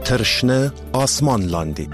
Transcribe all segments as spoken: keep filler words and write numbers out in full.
تر شنه آسمان لاندې.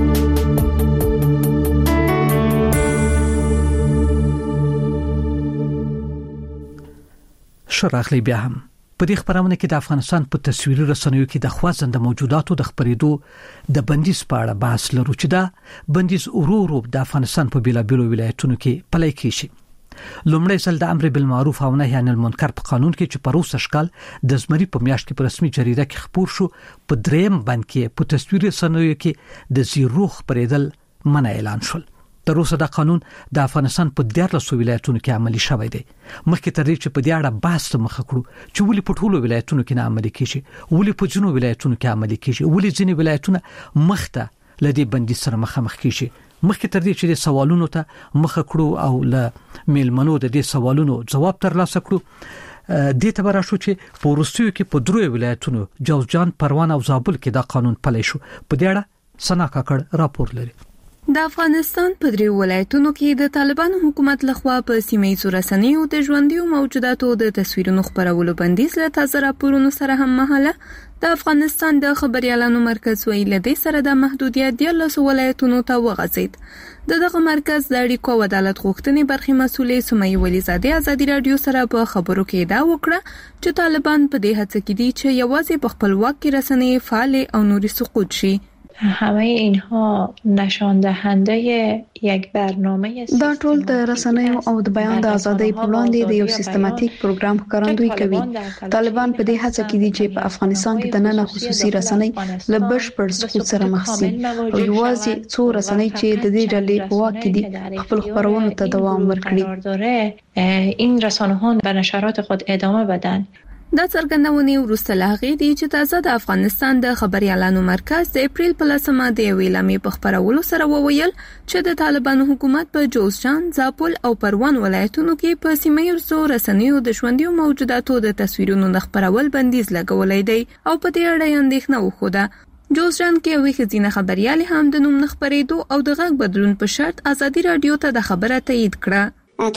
شراغلی بیا هم په دې خبرونه کې د افغانستان په تصویري رسنیو کې د خوځنده موجوداتو د خبرېدو د بندیز په اړه بحث لرو چې دا بندیز ورو ورو د افغانستان په بیلابیلو ولایتونو کې پلی کیږي. لومړی ځل د امر بالمعروف او نهي عن المنکر په قانون کې چې په روسه شکل د زمري په میاشت کې په رسمي جریده کې خپور شو، په دریم بند کې په تصویري رسنیو کې د زیرو خبرېدل منع اعلان شول. تر اوسه دا قانون د افغانستان په دیارلسو ولایتونو کې عملي شوی دی. مخکې تر دې چې په دې اړه بحث مخه کړو چې ولې په ټولو ولایتونو کې نه عملي کیږي، ولې په ځینو ولایتونو کې عملي کیږي، ولې ځینې ولایتونه مخته لدی بندیز سره مخامخ کیږي. مخکې تر دې چې د سوالونو ته مخه کړو او له میلمنو د دې سوالونو جواب ترلاسه کړو، دې ته براشو چې په وروستیو کې په درو ولایتونو جوزجان، پروان او زابل کې دا قانون پلی شو. په دې اړه سنا کاکړ راپور لري. د افغانستان په دریو ولایتونو کې د طالبانو حکومت لخوا په سیمه‌ییزو رسنیو د ژوندیو موجوداتو د تصویرونو خپرولو بندیز له تازه راپورونو سره هم مهاله د افغانستان د خبريالانو مرکز ویل دی سره د محدودیت د لاسو ولایتونو ته وغځید. د دغه مرکز د اړیکو او عدالت غوښتنې برخې مسؤلې سمیه ولیزاده ازادي رادیو سره په خبرو کې دا وکړه چې طالبان په دې هڅه کې دي چې یوازې په خپل واک کې رسنۍ فعال او نوري سقوط شي. همه اینها نشان دهنده یک برنامه دا ټول د رسنیو او د بیان د ازادۍ په وړاندې د یو سیستماتیک پروګرام ښکارندویي کوي. طالبان په دې هڅه کې دي چې په افغانستان کې د نن خصوصي رسنۍ له بشپړ سقوط سره مخ شي او یوازې څو رسنۍ چې د دې ډلې په واک کې دي خپل خبرونو ته دوام ورکړي. این رسانه‌ها به نشرات خود ادامه بدن. دا څرګندونې وروسته لاغې دي چې تازه د افغانستان د خبريالانو مرکز د اپریل په لسمه د ویلامې په خبرولو سره وویل چې د طالبانو حکومت په جوزجان، زابل او پروان ولایتونو کې په سیمه‌ییزو رسنیو د ژوندیو موجوداتو د تصویرونو د خبرول بندیز لګولای دی او په دې اړه اندېښنه وښوده. جوزجان کې یوې ښځینه خبريالې هم د نوم خبرېدو او د غږ بدلون په شرط ازادي رادیو ته د خبره تایید کړه.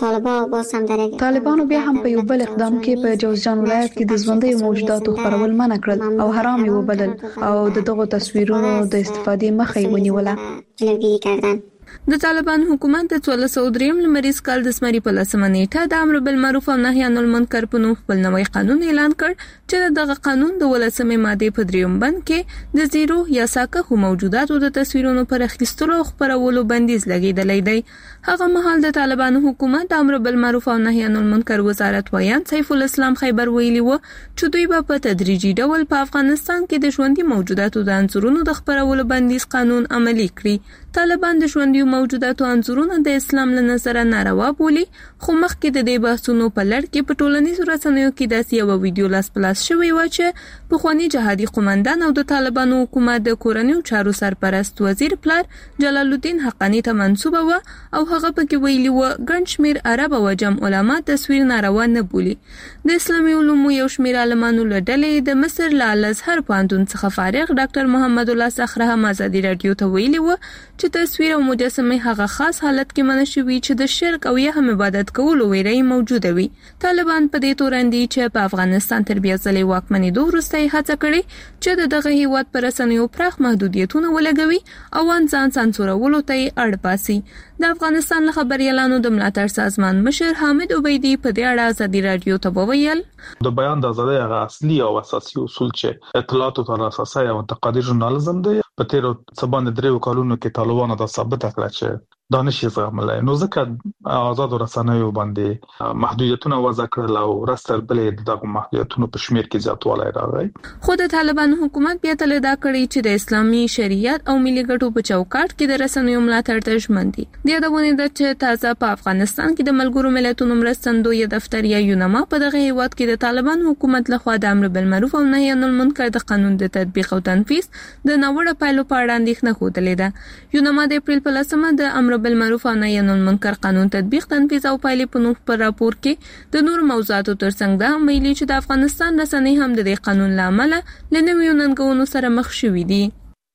طالبانو بیا هم په یو بل اقدام کې په جوزجان ولایت کې د ژوندیو موجوداتو خبرول منع کړل او حرام یې وبلل او د دغو تصویرونو د استفادې مخه یې ونیوله. د طالبان حکومت د څوارلس سوه درې لمریز کال د زمري په لسمه نیټه د امر بالمعروف او نهي عن المنکر په نوم خپل نوی قانون اعلان کړ چې دغه قانون د ولسمې ماده په دریم بند کې د زیرو یا ساکه موجوداتو د تصویرونو پر اخیستلو او خپرولو بندیز لګیدلی دی. هغه مهال د طالبانو حکومت د امر بالمعروف او نهي عن المنکر وزارت ویان سیف الاسلام خیبر ویلي و چې دوی به په تدریجي ډول په افغانستان کې د ژوندي موجوداتو د انځورونو د خپرولو بندیز قانون عملي کړي. طالبان د ژوندي موجوداتو انځورونه د اسلام له نظره ناروا بولي، خو مخکې د دې بحثونو په لړ کې په ټولنیزو رسنیو کې داسې یو ویډیو لاس په لاس شوی و چې پخوانی جهادي قومندان او د طالبانو حکومت د کورنیو چارو سرپرست وزیر پلار جلال الدین حقانی ته منسوبه و او هغه پکې ویلي و ګڼ شمېر عرب او عجم علما تصویر ناروا نه بولي. د اسلامي علومو یو شمېر عالمانو له ډلې د مصر له الازهر پوهنتون څخه فارغ ډاکټر محمد الله صخره هم ازادي رادیو ته ویلي و چې تصویر او مجسمه هغه خاص حالت کې منع شوی چې د شرک او یا هم عبادت کولو ویرې موجوده وي. طالبان په دې تورندي چې په افغانستان تر بیا ځلې واکمنۍ دوه وروسته هڅه کړې چې د دغه هیواد پر رسنیو پراخ محدودیتونه ولګوي او ځان سانسورولو ته اړ باسي. د افغانستان له خبريالانو د ملاتړ سازمان مشر حامد عبیدی په دې اړه ازادي رادیو ته وویل د بیان د ازادۍ هغه اصلي او اساسي اصول چې اطلاعاتو ته اساسي او متقاعد ژورنالیزم دی په تیرو څه باندې درې کالونو کې طالبانو دا ثابت کړل چې دانش یې زغملای نو ځکه آزاد رسنیو باندې محدودیتونه وضع کړل او راستر بلې دغه محدودیتونو په شمیر کې زیاتوالی راغی. خو د طالبانو حکومت بیا تل دا کړی چې د اسلامي شریعت او ملي ګټو په چوکاټ کې د رسنیو ملاتړ ته ژمن دي. د یادونه ده چې تازه په افغانستان کې د ملګرو ملتونو مرستندوی دفتر یا یونما په دغه هیواد کې د طالبانو حکومت لخوا د امر بالمعروف او نهي عن المنکر د قانون د تطبیق او تنفيذ د ناوړه پایلو په اړه اندېښنه ښودلې ده. یونما د اپریل په لسمه د امر بالمعروف او نهي عن المنکر قانون تطبیق، تنفيذ او پایلې په نوم پر راپور کې د نور موضوعاتو ترڅنګ دا ویلي چې د افغانستان رسنۍ هم د دې قانون لامل له نویو ننګونو سره مخ شوي دي.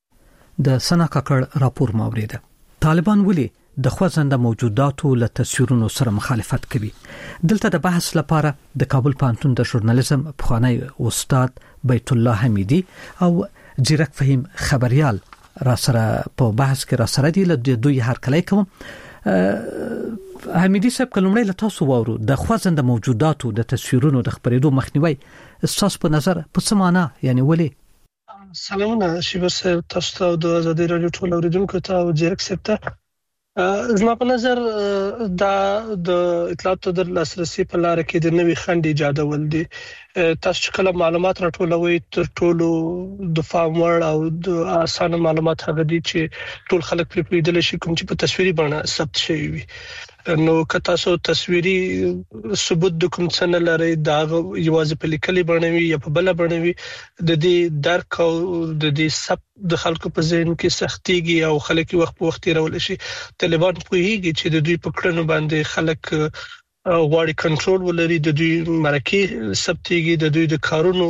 د سنا کاکړ راپور ماوریده. طالبان ولي د خوځنده موجوداتو له تصویرونو سره مخالفت کوي؟ دلته د بحث لپاره د کابل پوهنتون د ژورنالیزم پخوانی استاد بیت الله حمیدی او ځیرک فهیم خبريال را سره په بحث کې را سره دی له دوی هر کله کوم حمیدي صاحب کلمړی له تاسو وورو د خوځنده موجوداتو د تصویرونو د خبرېدو مخنیوي تاسو په نظر په څه معنا یعنی ولې سلامونه شیبر صاحب تاسو ته د ازادي رادیو ټول اوریدونکو ته او ځیرک صاحب ته زما په نظر دا د اطلاعاتو د لاسرسي په لار کې د نوې خند ایجادول دي تاسو کله معلومات راټولوي تر ټولو د فارم ورډ او د اسانه معلومات هغه دي چې ټول خلک په پیډل شي کوم چې په تصویري بڼه ثبت شوی وي نو که تاسو تصویري ثبوت د کوم څه نه لري دا یوازې په لیکلي بڼوي یا په بل بڼوي د دې درک او د دې سب د خلکو په ذهن کې سختيږي او خلک وخت په وخت راول شي طالبان پوهیږي چې د دوی په کړنو باندې خلک غواړي کنټرول ولري د دوی مرکه ثبتيږي د دوی د کارونو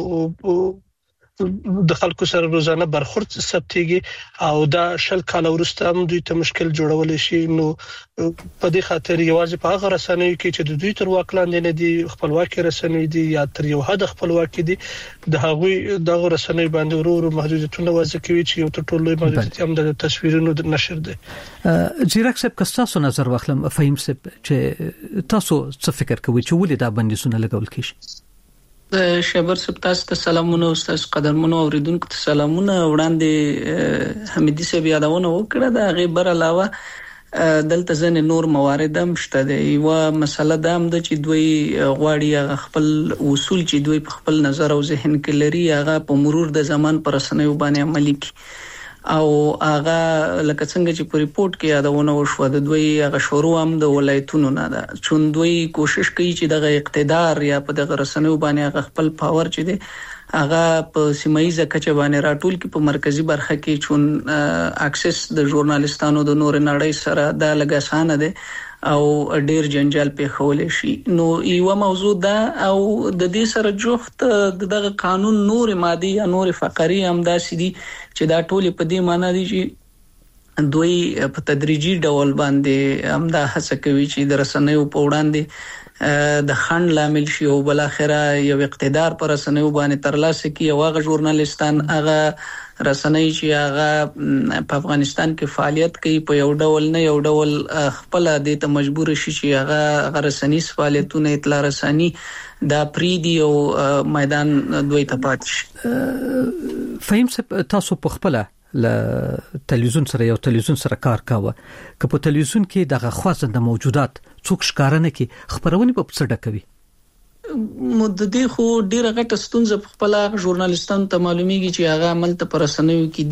د خلکو سره روزانه برخورد ثبتيږي او دا شل کال وروسته هم دوی ته مشکل جوړول شي نو په دې خاطر یوازې په هغه رسنیو کې چې د دوی تر واک لاندې نه دي خپلواکي رسنۍ دي یا تر یو حد خپلواکي دي د هغوی دغه رسنۍ باندې ورو ورو محدودیتونه وضع کوي چې یو تر ټولو محدودیت هم د تصویرونو د نشر دی ځیرک صاحب کستاسو نظر واخلم فهیم صاحب چې تاسو څه فکر کوئ چې ولې دا بندیزونه لګول کیږي د شبر صاحب تاسو ته سلامونه او تاسو قدرمنو اوریدونکو ته سلامونه وړاندې حمیدي صاحب یادونه وکړه دا غیبر علاوه دلته ځنه نور موارد هم شته دی یو مسله دا هم د چې دوی غواړي خپل اصول چې دوی په خپل نظر او ذهن کې لري هغه په مرور د زمان پر رسنیو باندې عملي کوي او هغه لکه څنګه چې په ریپورت کې یادونه وشو د دوی هغه شروع هم د ولایتونو نه ده چې دوی کوشش کوي چې دغه اقتدار یا په دغه رسنیو باندې هغه خپل پاور چې دی هغه په سیمایي کچه باندې راټول کې په مرکزی برخه کې چون اکسس د ژورنالیستانو د نور نړۍ سره د لګاسانه ده او ډیر جنجال په خولې شي نو یو موضوع ده او د دې سره جوخت دغه قانون نور مادي یا نور فقري هم داسې دي چې دا ټول په دې معنی دي چې دوی په تدریجي ډول باندې هم دا هڅه کوي چې د رسنیو په وړاندې د خند لامل شي او بل اخره یو اقتدار پر رسنیو باندې ترلاسه کوي او هغه ژورنالیستان هغه رسنۍ چې هغه په افغانستان کې فعالیت کوي په یو ډول نه یو ډول خپل د ته مجبور شي چې هغه رسنۍ فعالیتونه اطلاع رساني دا پریدي او میدان دوی ته پاتې فهم صاحب تاسو په خپل ل تلویزیون سره یو تلویزیون سره کار کاوه که په تلویزیون کې دغه خوځنده موجودات څوک ښکارنه کې خبرونه په څه ډکوي مددي خو ډیره غټه ستونزه په خپل ژورنالیستانو ته معلومیږي چې هغه عمل ته پر رسنیو کې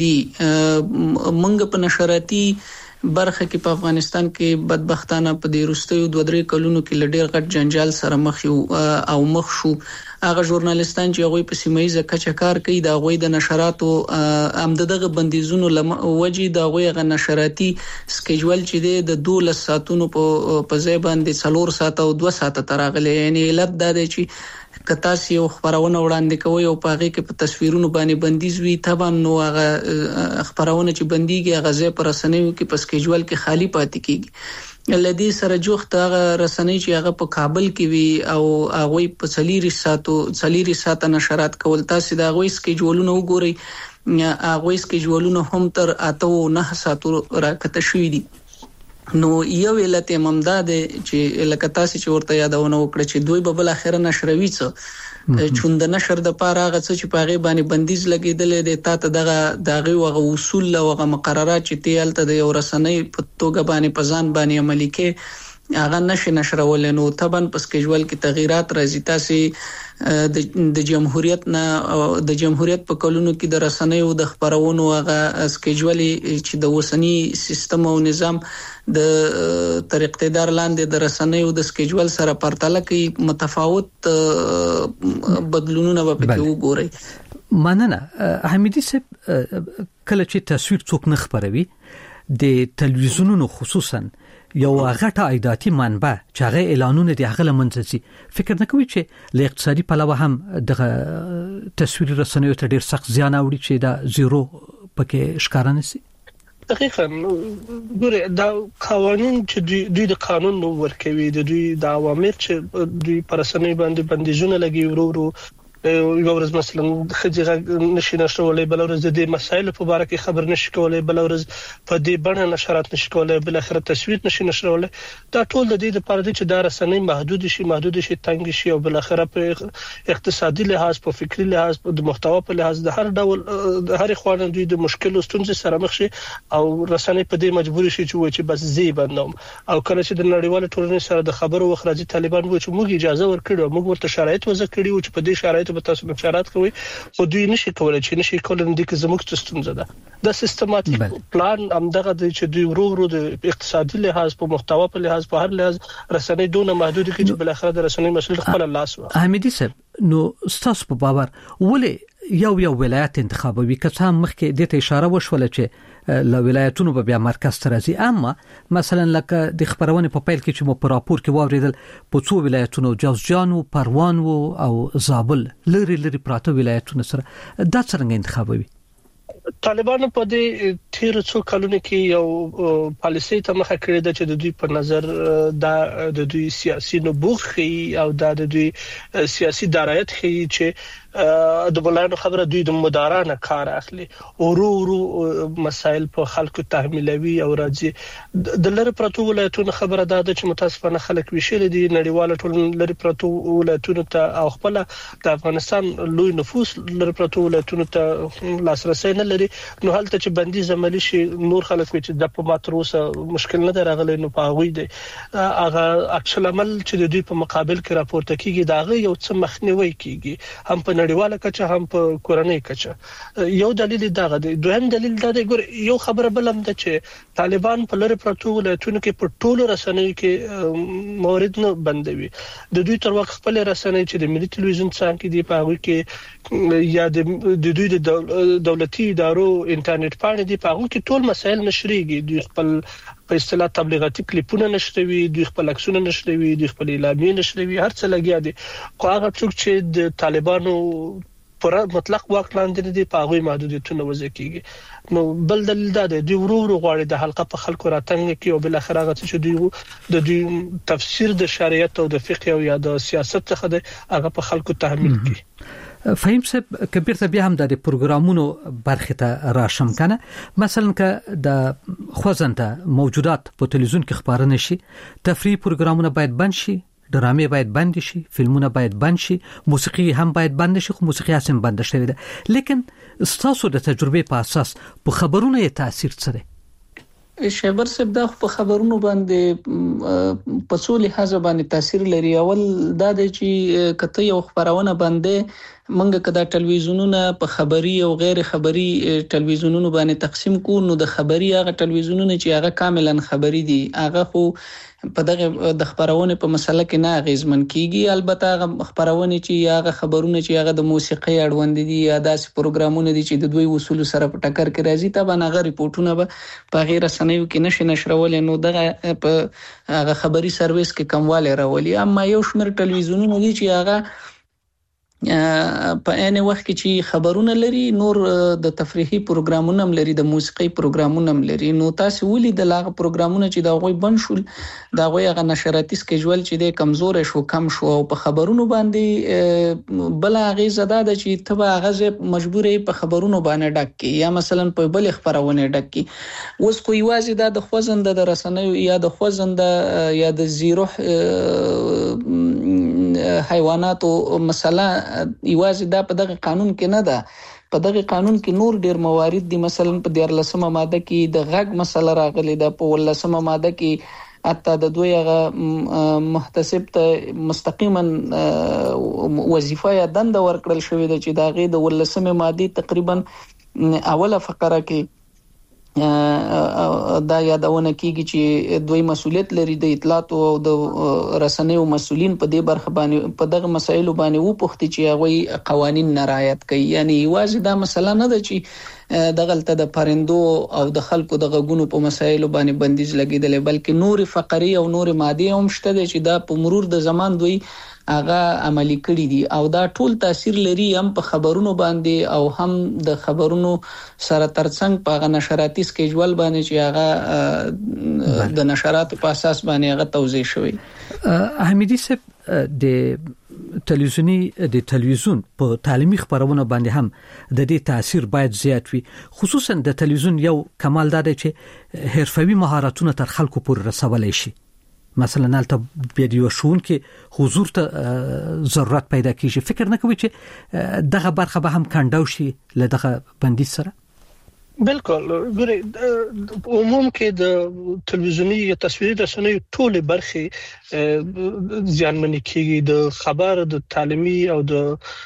دي منګ په نشراتي برخه کې په افغانستان کې بدبختانه په دې وروستیو دوه درې کلونو کې لډیر غټ جنجال سره مخ او مخ شو هغه ژورنالیستان چې هغه په سیمایي کچه کار کوي دا غوي د نشراتو امددغه بندیزونو وجې دا غوي غ نشراتي سکیجول چې د دوه ساعتونو په ځای باندې څلور ساعت او دوه ساعت تراغلي یعنی علت دا دی چې کتا سی یو خبرونه وړاندې کوي او پاغه کې په تصویرونو باندې بندیز وی طبعا نو هغه خبرونه چې بنديږي هغه ځای پر رسنیو کې په سکیجول کې خالی پاتې کیږي لدی سره جوخت هغه رسنۍ چې هغه په کابل کې وی او هغه په څلیری ساتو څلیری سات نشرات کول تاسو دا هغه سکیجولونه وګورئ هغه سکیجولونه هم تر اته نه ساتو راکته شوې دي نو یو علت ممداد چې لکه تاسو چې ورته یادونه وکړه چې دوی به بل اخر نشروي څه چون د نشر د پاره هغه څه چې پاغه باندې بندیز لګیدل دي تاسو دغه دغه وغه اصول او هغه مقررات چې تیالته د یو رسنۍ په توګه باندې پزان باندې عملي کې هغه نشه نشرول نو طبعا په سکیجول کې تغیرات راځي تاسو د جمهوریت نه د جمهوریت په کلونو کې د رسنیو د خبرونو هغه سکیجول چې د وسنی سیستم او نظام د تر اقتدار لاندې د رسنیو د سکیجول سره پرتله کوي متفاوت بدلونونه به پکې وګورئ مننه حمیدي صاحب کله چې تصویر څوک نه خبروي د تلویزیونونو خصوصا یو غټه عایداتي منبع چې هغه اعلانونه دي هغه لمنځي فکر نه کوي چې له اقتصادي پلوه هم د تصویر رسنیو ته ډیر سخت زیان اوړي چې دا زیرو پکې ښکارانه سي دقیقاً ګوره دا قوانين چې دوی د قانون نو ورکوي د دوی د اوامر چې دوی پر رسنۍ باندې بندیزونه لګي ورو ورو یو ورځ مثلا خځه نشي نشولای بل ورځ د مسایل په اړه کې خبر نشي کولای بل ورځ په دې بڼه نشرات نشي کولای بل اخر تصویر نشي نشولای دا ټول د دې لپاره چې دا رسنۍ محدود شي محدود شي تنګ شي او بل اخر په اقتصادي لحاظ په فکری لحاظ په محتوا په لحاظ د هر ډول د هر خوانه دوی د مشکل ستونزې سره مخ شي او رسنۍ په دې مجبور شي چې و چې بس زی بندوم او کله چې د نړیوال ټولنې سره د خبرو وخراجي طالبان و چې موږ اجازه ورکړو موږ ورته شرایط وضع کړی او چې په دې شرایطو به تاسو نشرات کوي خو دوی نشي کولای چې نشي کولای د کې زموږ ستونزه ده د سیستماتیک پلان همدغه چې دوی ورو ورو د اقتصادي لحاظ په محتوا په لحاظ په هر لحاظ رسنۍ دونه محدود کې چې بل اخر د رسنۍ مسول خپل لاس و حمیدي صاحب نو ستاسو په باور ولې یو یو ولایت انتخابوي که څه مخکې د ته اشاره وشول چې له ولایتونو به بیا مرکز ته راځي اما مثلا لکه د خبرونه په پیل کې چې مو په راپور کې واوریدل په څو ولایتونو جوزجان او پروان او زابل لري لري پراته ولایتونو سره دا څنګه انتخابوي طالبانو په دې تیر څو کلونو کې یو پالیسي ته مخه کړې ده چې د دوی په نظر دا د دوی سیاسي نبوغ خي او دا د دوی سیاسي درایت خي چې د بلانو خبره دوی د مدارانه کار اخلي ورو ورو مسائل په خلکو تحمیلوي او راځي د لری پروتو ولایتونو خبره ده چې متاسفانه خلک ویشل دي نړیواله ټول لری پروتو ولایتونو ته او خپل د افغانستان لوی نفوس لری پروتو ولایتونو ته لاسرسي نه لري نو حالت چې بندي زملي شي نور خلک چې د په ماتروسه مشکل نه راغلي نو پاغوي دي هغه اکشل عمل چې د دوی په مقابل کې راپورته کیږي داغه یو څه مخنیوي کیږي هم په نړیواله کچه هم په کورنۍ کچه یو دلیل دغه دی دویم دلیل دا دی ګور یو خبره بل هم ده چې طالبان په لری پروتو ولایتونو کې په ټولو رسنیو کې مورد نه بندوي د دوی تر وخت خپل رسنۍ چې د ملي ټلویزیون څنګه کې دی په هغه کې یا د دوی د دولتي ادارو انټرنیټ باندې دی په هغه کې ټول مسایل نشریږي دوی خپل په اصطلاح تبلیغاتي کلیپونه نشروي دوی خپل عکسونه نشروي دوی خپل اعلامیه نشروي هر څه لګیا دي خو هغه څوک چې د طالبانو پر مطلق واک لاندې دي په هغه محدودیتونه وضع کیږي نو بل دلیل دا دی دوی ورو ورو غواړي د حلقه په خلکو راتنګ کی او بل اخر هغه چې دوی د دوی تفسیر د شریعت او د فقه او یا د سیاست څخه د هغه په خلکو تحمیل کی فهم صاحب کبیر ته بیا هم د پروګرامونو برخه ته راشم کنه مثلا که د خوځنده موجودات په تلویزیون کې خبرونه شي تفریحي پروګرامونه باید بند شي ډرامې باید بند شي فلمونه باید بند شي موسیقي هم باید بند شي خو موسیقي هم بند شوی ده لیکن ستاسو د تجربه په اساس په خبرونه یې تاثیر څه دی شیبر صاحب دا په خبرونو باندې په څو لحاظ باندې تاثیر لري اول دا دی چې کته یو خبرونه باندې منګه کدا ټلویزیونونه په خبري او غیر خبري ټلویزیونونو باندې تقسیم کو نو د خبري هغه ټلویزیونونه چې هغه کاملا خبري دي هغه خو په دغه د خبرونه په مسله کې نه غیزمن کیږي البته هغه خبرونه چې هغه خبرونه چې هغه د موسیقي اړوند دي یا داسې پروګرامونه دي چې د دوی اصول سره په ټکر کې راځي تابع هغه ریپورتونه به په غیر رسنیو کې نشي نشرول نو دغه په هغه خبري سرویس کې کمواله راولي اما یو شمېر ټلویزیونونه دي چې هغه په ان وخت کې چې خبرونه لري نور د تفریحي پروګرامونه هم لري د موسیقي پروګرامونه هم لري نو تاسو ولې د لاغه پروګرامونه چې دا غوي بن شول دا غوي هغه نشراتي سکیجول چې د کمزور شو کم شو او په خبرونو باندې بل هغه زده د چې تبع هغه مجبورې په خبرونو باندې ډک کی یا مثلا په بل خبرونه ډک کی اوس خو یوازې د خوځنده د رسنیو یا د خوځنده یا د زیرو حیواناتو مسله یوازې دا په دغه قانون کې نه ده په دغه قانون کې نور ډیر موارد دي مثلا په دیارلسمه ماده کې د غږ مسله راغلي ده په ولسمه ماده کې حتی د دوی هغه محتسب ته مستقیما وظیفه یا دنده ورکړل شوې ده چې دا غي د ولسمه ماده تقریبا اوله فقره کې دا یادونه کیږي چې دوی مسؤلیت لري د اطلاعات او د رسنیو مسؤلین په دې برخه باندې په دغه مسایلو باندې و پوښتنه چې هغه قوانين نه رعایت کوي یعنی یوازې دا مسله نه ده چې دغلته د پرندو او د خلکو د غږونو په مسایلو باندې بندیز لګیدل بلکې نور فقري او نور مادي هم شته چې دا په مرور د زمان دوی هغه عملی کړی دي او دا ټول تاثیر لري هم په خبرونو باندې او هم د خبرونو سره ترڅنګ په غو نشراتي سکیجول باندې چې هغه د نشرات په اساس باندې هغه توزیع شوی. حمیدي صاحب د تلویزیونی د تلویزیون په تعلیمي خبرونه باندې هم د دې تاثیر باید زیات وي. خصوصا د تلویزیون یو کمال دا دی چې حرفوي مهارتونه تر خلکو پورې رسولای شي. مثلا نالته ویډیو شون کې حضور ته ضرورت پیدا کیږي. فکر نه کوي چې دغه برخه به هم کانداو شي له دغه بندیز سره؟ بالکل ګوري عموم کې د تلویزیونی یا تصویري رسنیو ټول برخه ځانمنې کیږي. د خبر د تعلیمي او د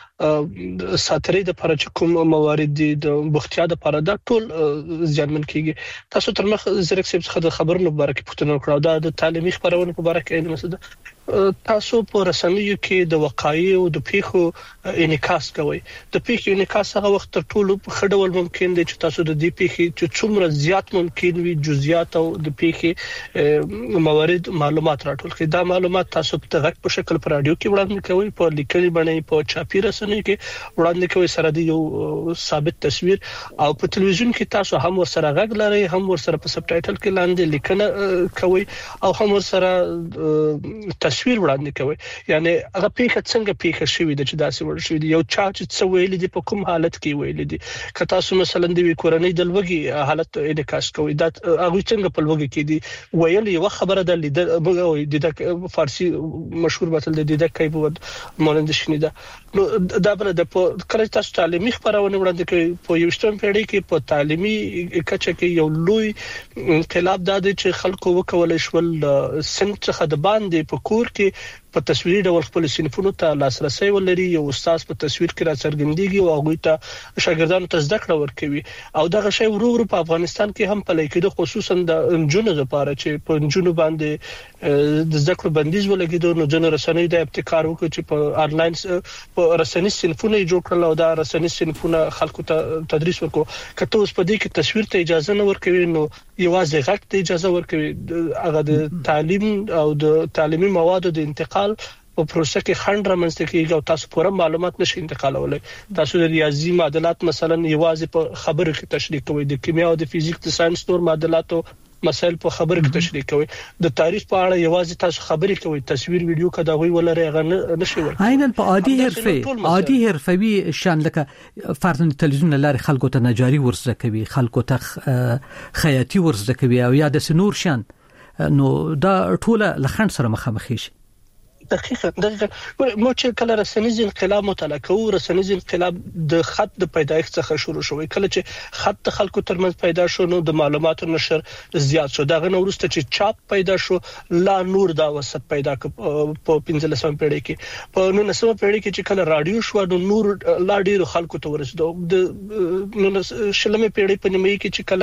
ساتري د لپاره چې کوم موارد دي د بوختیا د لپاره دا ټول ځانمن کیږي. تاسو تر مخ زرک سیب څخه د خبرونو مبارکي پوښتنه وکړه دا د تعلیمي خبرونو مبارکي نه مسله. تاسو په رسنیو کې د وقایع او د پیښو انعکاس کوي. د پیښو انعکاس هغه وخت تر ټولو په خډول ممکن دی چې تاسو د دې پیښې چې څومره زیات ممکن وي جزئیات او د پیښې موارد معلومات راټول کړئ. دا معلومات تاسو په غږ په شکل پر رادیو کې وړاندې کوي، په لیکلي باندې په چاپی رسنیو کې وړاندې کوي سره د یو ثابت تصویر، او په تلویزیون کې تاسو هم ورسره غږ لري، هم ورسره په سب ټایټل کې لاندې لیکنه کوي او هم ورسره تصویر وړاندې کوي. یعنی هغه پیښه څنګه پیښه شوې ده چې داسې ور شوې دي، یو چا چې څه ویل دي په کوم حالت کې ویل دي. که تاسو مثلا د کورنۍ د لوګي حالت انعکاس کوي دا هغه څنګه په لوګي کې دي ویل یو خبره ده لیدل موږ د فارسی مشهور مثال د د کوي بود مانند شنیده. نو دا بل د کله تاسو تعلیمي خبرونه وړاندې کوي په یوشتم پیړۍ کې په تعلیمي کچه کې یو لوی انقلاب دا دی چې خلکو وکولای شول سنت څخه د باندې په کور کې په تصویري ډول خپل صنفونو ته لاسرسي ولري. یو استاد په تصویر کې را څرګندېږي او هغه ته شاګردانو ته زده کړه ورکوي او دغه شی ورو ورو په افغانستان کې هم پلی کېده، خصوصا د انجونو لپاره چې په انجونو باندې د زده کړو بندیز ولګېدو. نو جن رسنۍ د ابتکار وکړ چې په آنلاین په رسنۍ صنفونه جوړ کړل او دا رسنۍ صنفونه خلکو ته تدریس ورکړو. کته اوس په دې کې تصویر ته اجازه نه ورکوي نو یوازې غږ ته اجازه ورکوي. هغه د تعلیم او د تعلیمي موادو د انتقال په پروسه کې خنډ رامنځته کیږي او تاسو پوره معلومات نشئ انتقالولای. تاسو د ریاضي معادلات مثلا یوازې په خبرو کې تشریح کوئ، د کیمیا او د فزیک د ساينس نور معادلاتو مسائل په خبرو کې تشریح کوي. د تاریخ په اړه یوازې تاسو خبرې کوي، تصویر ویډیو کدا وی ولري هغه نشي ورکوي. عیناً په عادي حرفه عادي حرفوي شان لکه فرضاً تلویزیون لاري خلکو ته نجاري ورزده کوي، خلکو ته خیاطي ورزده کوي او یا د سنور شان، نو دا ټوله لخند سره مخامخ شي. دقیقاً دقیقاً مو چې کله رسنیز انقلاب مطالعه کوو، رسنیز انقلاب د خط د پیدایښت څخه شروع شوی. کله چې خط د خلکو ترمنځ پیدا شو نو د معلوماتو نشر زیات شو. دغه نو وروسته چې چاپ پیدا شو لا نور دا وسط پیدا ک په پنځلسمه پیړۍ کې. په نولسمه پیړۍ کې چې کله رادیو شو نو نور لا ډیر خلکو ته ورسېدو. د شلمه پیړۍ په نیمه کې چې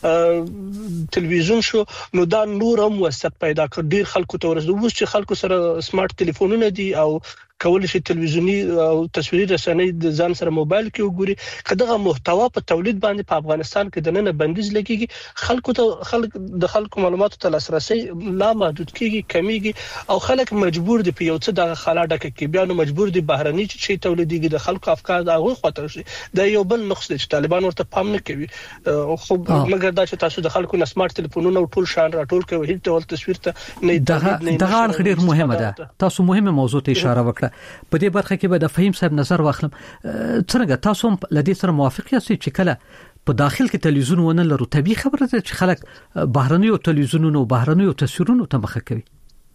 کله تلویزیون شو نو دا نور هم وسط پیدا کړ، ډیر خلکو ته ورسېدو. اوس چې خلکو سره سمارټ ټلیفونونه دي او کول شي تلویزیونی او تصویري رسنۍ د ځان سره موبایل کې وګوري. کداغه محتوا په تولید باندې په افغانستان کې د نن بندیز لګيږي، خلکو ته خلک د خلکو معلوماتو ته لاسرسي لا محدود کیږي، کمیږي او خلک مجبور دي په یو څه د خلا ډکه کې بیا نو مجبور دي بهرني چې تولیديږي د خلکو افکار دا غوښ خاطر شي. دا یو بل نقص دی چې طالبان ورته پام نه کوي. خو مګر دا چې تاسو د خلکو سمارټ ټلیفونونه ټول شان راټول کوي، هیڅ ډول تصویر ته نه دغه دغه ډیر مهمه ده. تاسو مهمه موضوع ته اشاره وکړه. په دې برخه کې به د فهیم صاحب نظر واخلم. څنګه تاسو هم لدې سره موافق یاست چې کله په داخل کې تلویزیون ونه لرو طبيعي خبره ده چې خلک بهرنیو تلویزیونونو بهرنیو تصویرونو ته مخه کوي؟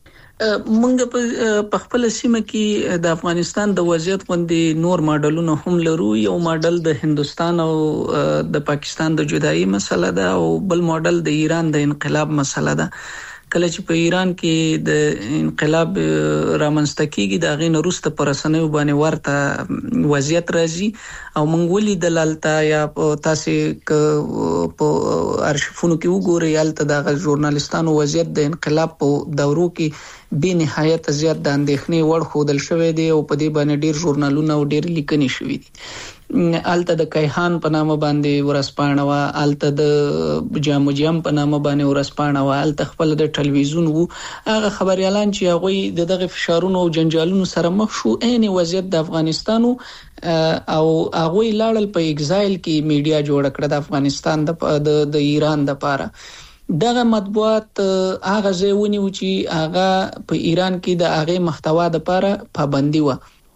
مونږ په خپل سیمه کې د افغانستان د وضعیت باندې نور ماډلونه هم لرو. یو ماډل د هندستان او د پاکستان د جدایي مسله ده او بل ماډل د ایران د انقلاب مسله ده. کله چې په ایران کې د انقلاب رامنځته کیږي د غین روسته پر رسنیو باندې ورته وضعیت راځي او مونږ ولې د لالتا یا تاسو ک په ارشیفونو کې وګورئ یالته د ژورنالستانو وضعیت د انقلاب په دورو کې به نهایت زیات د اندېښنې وړ خودل شوې دي او په دې باندې ډیر ژورنالونه او ډیر لیکنې شوې دي. آلته د کیهان په نامه باندې ورسپانه وا، آلته د جامجام په نامه باندې ورسپانه وا، آلته خپل د ټلویزیون وو. هغه خبريالان چې هغه د دغه فشارونو او جنجالونو سره مخ شو عین وضعیت د افغانستان او هغه لاړل په ایگزایل کې میډیا جوړ کړ د افغانستان د د ایران د پاره. دغه مطبوعات هغه ځایونه چې هغه په ایران کې د هغه محتوا د لپاره پابندي و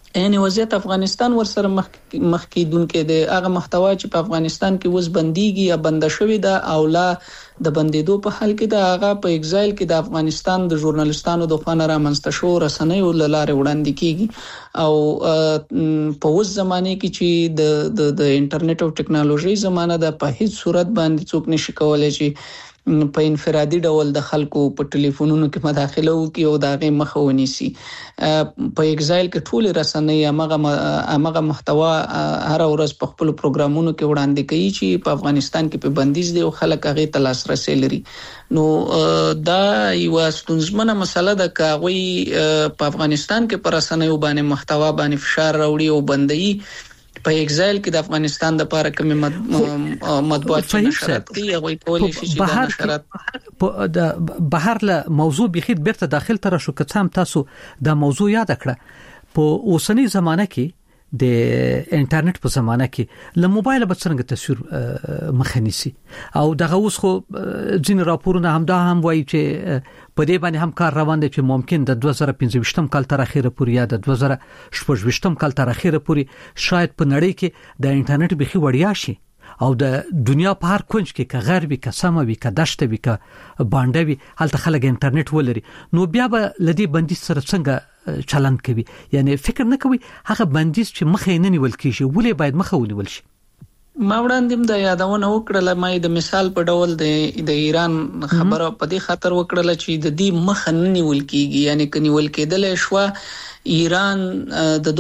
ان وضعیت افغانستان ورسره مخ مخکیدونکو دی هغه محتوا چې په افغانستان کې وز بنديږي یا بند شوی دا او لا د بندیدو په حال کې دا هغه په ایگزایل کې د افغانستان د ژورنالیستانو د خانه را منځته شو رسنیو لاره وړاندې کیږي او په وز زمانه کې چې د د انټرنیټ او ټکنالوژي زمانه د په هیڅ صورت باندې څوک نشي کولای چې په انفرادي ډول د خلکو په ټلیفونونو کې مداخله وکړي او دا غي مخه ونیسي په ایگزایل کې ټول رسنۍ هغه هغه محتوا هر ورځ په خپل پروګرامونو کې وړاندې کوي چې په افغانستان کې په بندیز دي او خلک هغه تلاش رسي لري نو دا یو ستونزمنه مسله ده کاوی په افغانستان کې پر رسنۍ باندې محتوا باندې فشار راوړي او بندي په ایگزایل کې د افغانستان د لپاره کومه مطبوعات نشرات کوي او کولای شي چې د نشرات د بهر له موضوع بخید بیرته داخل تر شو کڅام تاسو د موضوع یاد کړه په اوسنی زمانه کې د انټرنیټ په زمانه کې له موبایل به څنګه تصویر مخنیسي او دغه اوس خو ځین راپورونه هم دا هم وایي چې په دې باندې هم کار روان دي چې ممکن د دوه زره پنځه کال تر اخیره پورې یا د دوه زره شپږ کال تر اخیره پورې شاید په نړۍ کې د انټرنیټ بخي وړیا شي او د دنیا په هر کونج کې که غربي که سموي که دشته وي که باندې وي هلته خلک انټرنیټ ولري نو بیا به لدی بندیز سره څنګه چلند کوي یعنی فکر نه کوي هغه بندیز چې مخې نه نیول کیږي ولې باید مخه ونیول شي ما وړاندې د یادونه وکړه ما د مثال په ډول د د ایران خبره په دې خاطر وکړه چې د دې مخه نه نیول کیږي یعنی کنيول کېدل شو ایران د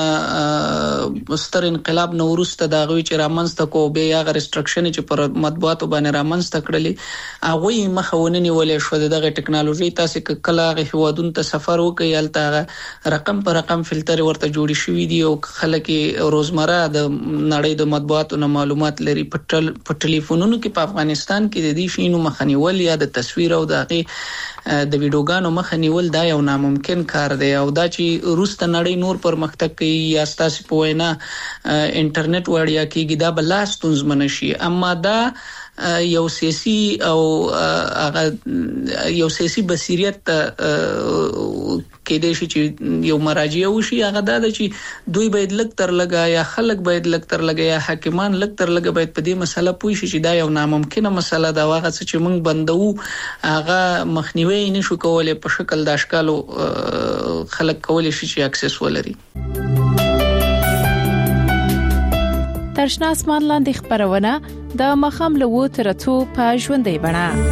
دغه ستر انقلاب نو ورسته دا غوي چې رامنځته کو به یا ریستریکشن چې پر مطبوعاتو باندې رامنځته کړلې هغه مخاونه نیولې شو دغه ټکنالوژي تاسو کله هیوادون ته سفر وکړي الته رقم پر رقم فلټر ورته جوړی شوې دي او خلک روزمره د نړۍ د مطبوعاتو نه معلومات لري په ټلیفونونو کې په افغانستان کې د دې شینو مخنیول یا د تصویر او دغه د ویډیوګانو مخنیول دا یو ناممکن کار دی او دا چې روسته نړۍ نور پرمختګ کوي یا ستاسو په وینا انټرنیټ وړیا کیږي دا بلاستونز منشي اما دا یو سیاسي او هغه یو سیاسي بصیرت کې د شي چې یو مراجعه وشي هغه دا چې دوی باید لک تر لګا یا خلک باید لک تر لګا یا حاکمان لک تر لګا باید په دې مسله پوه شي چې دا یو ناممکنه مسله دا واغه چې موږ بندو هغه مخنیوي نشو کولای په شکل د اشکالو خلک کولای شي چې اکسس ولري ترشنا اسمان لاندې خبرونه د مخام له و تر څو په ژوندۍ بڼه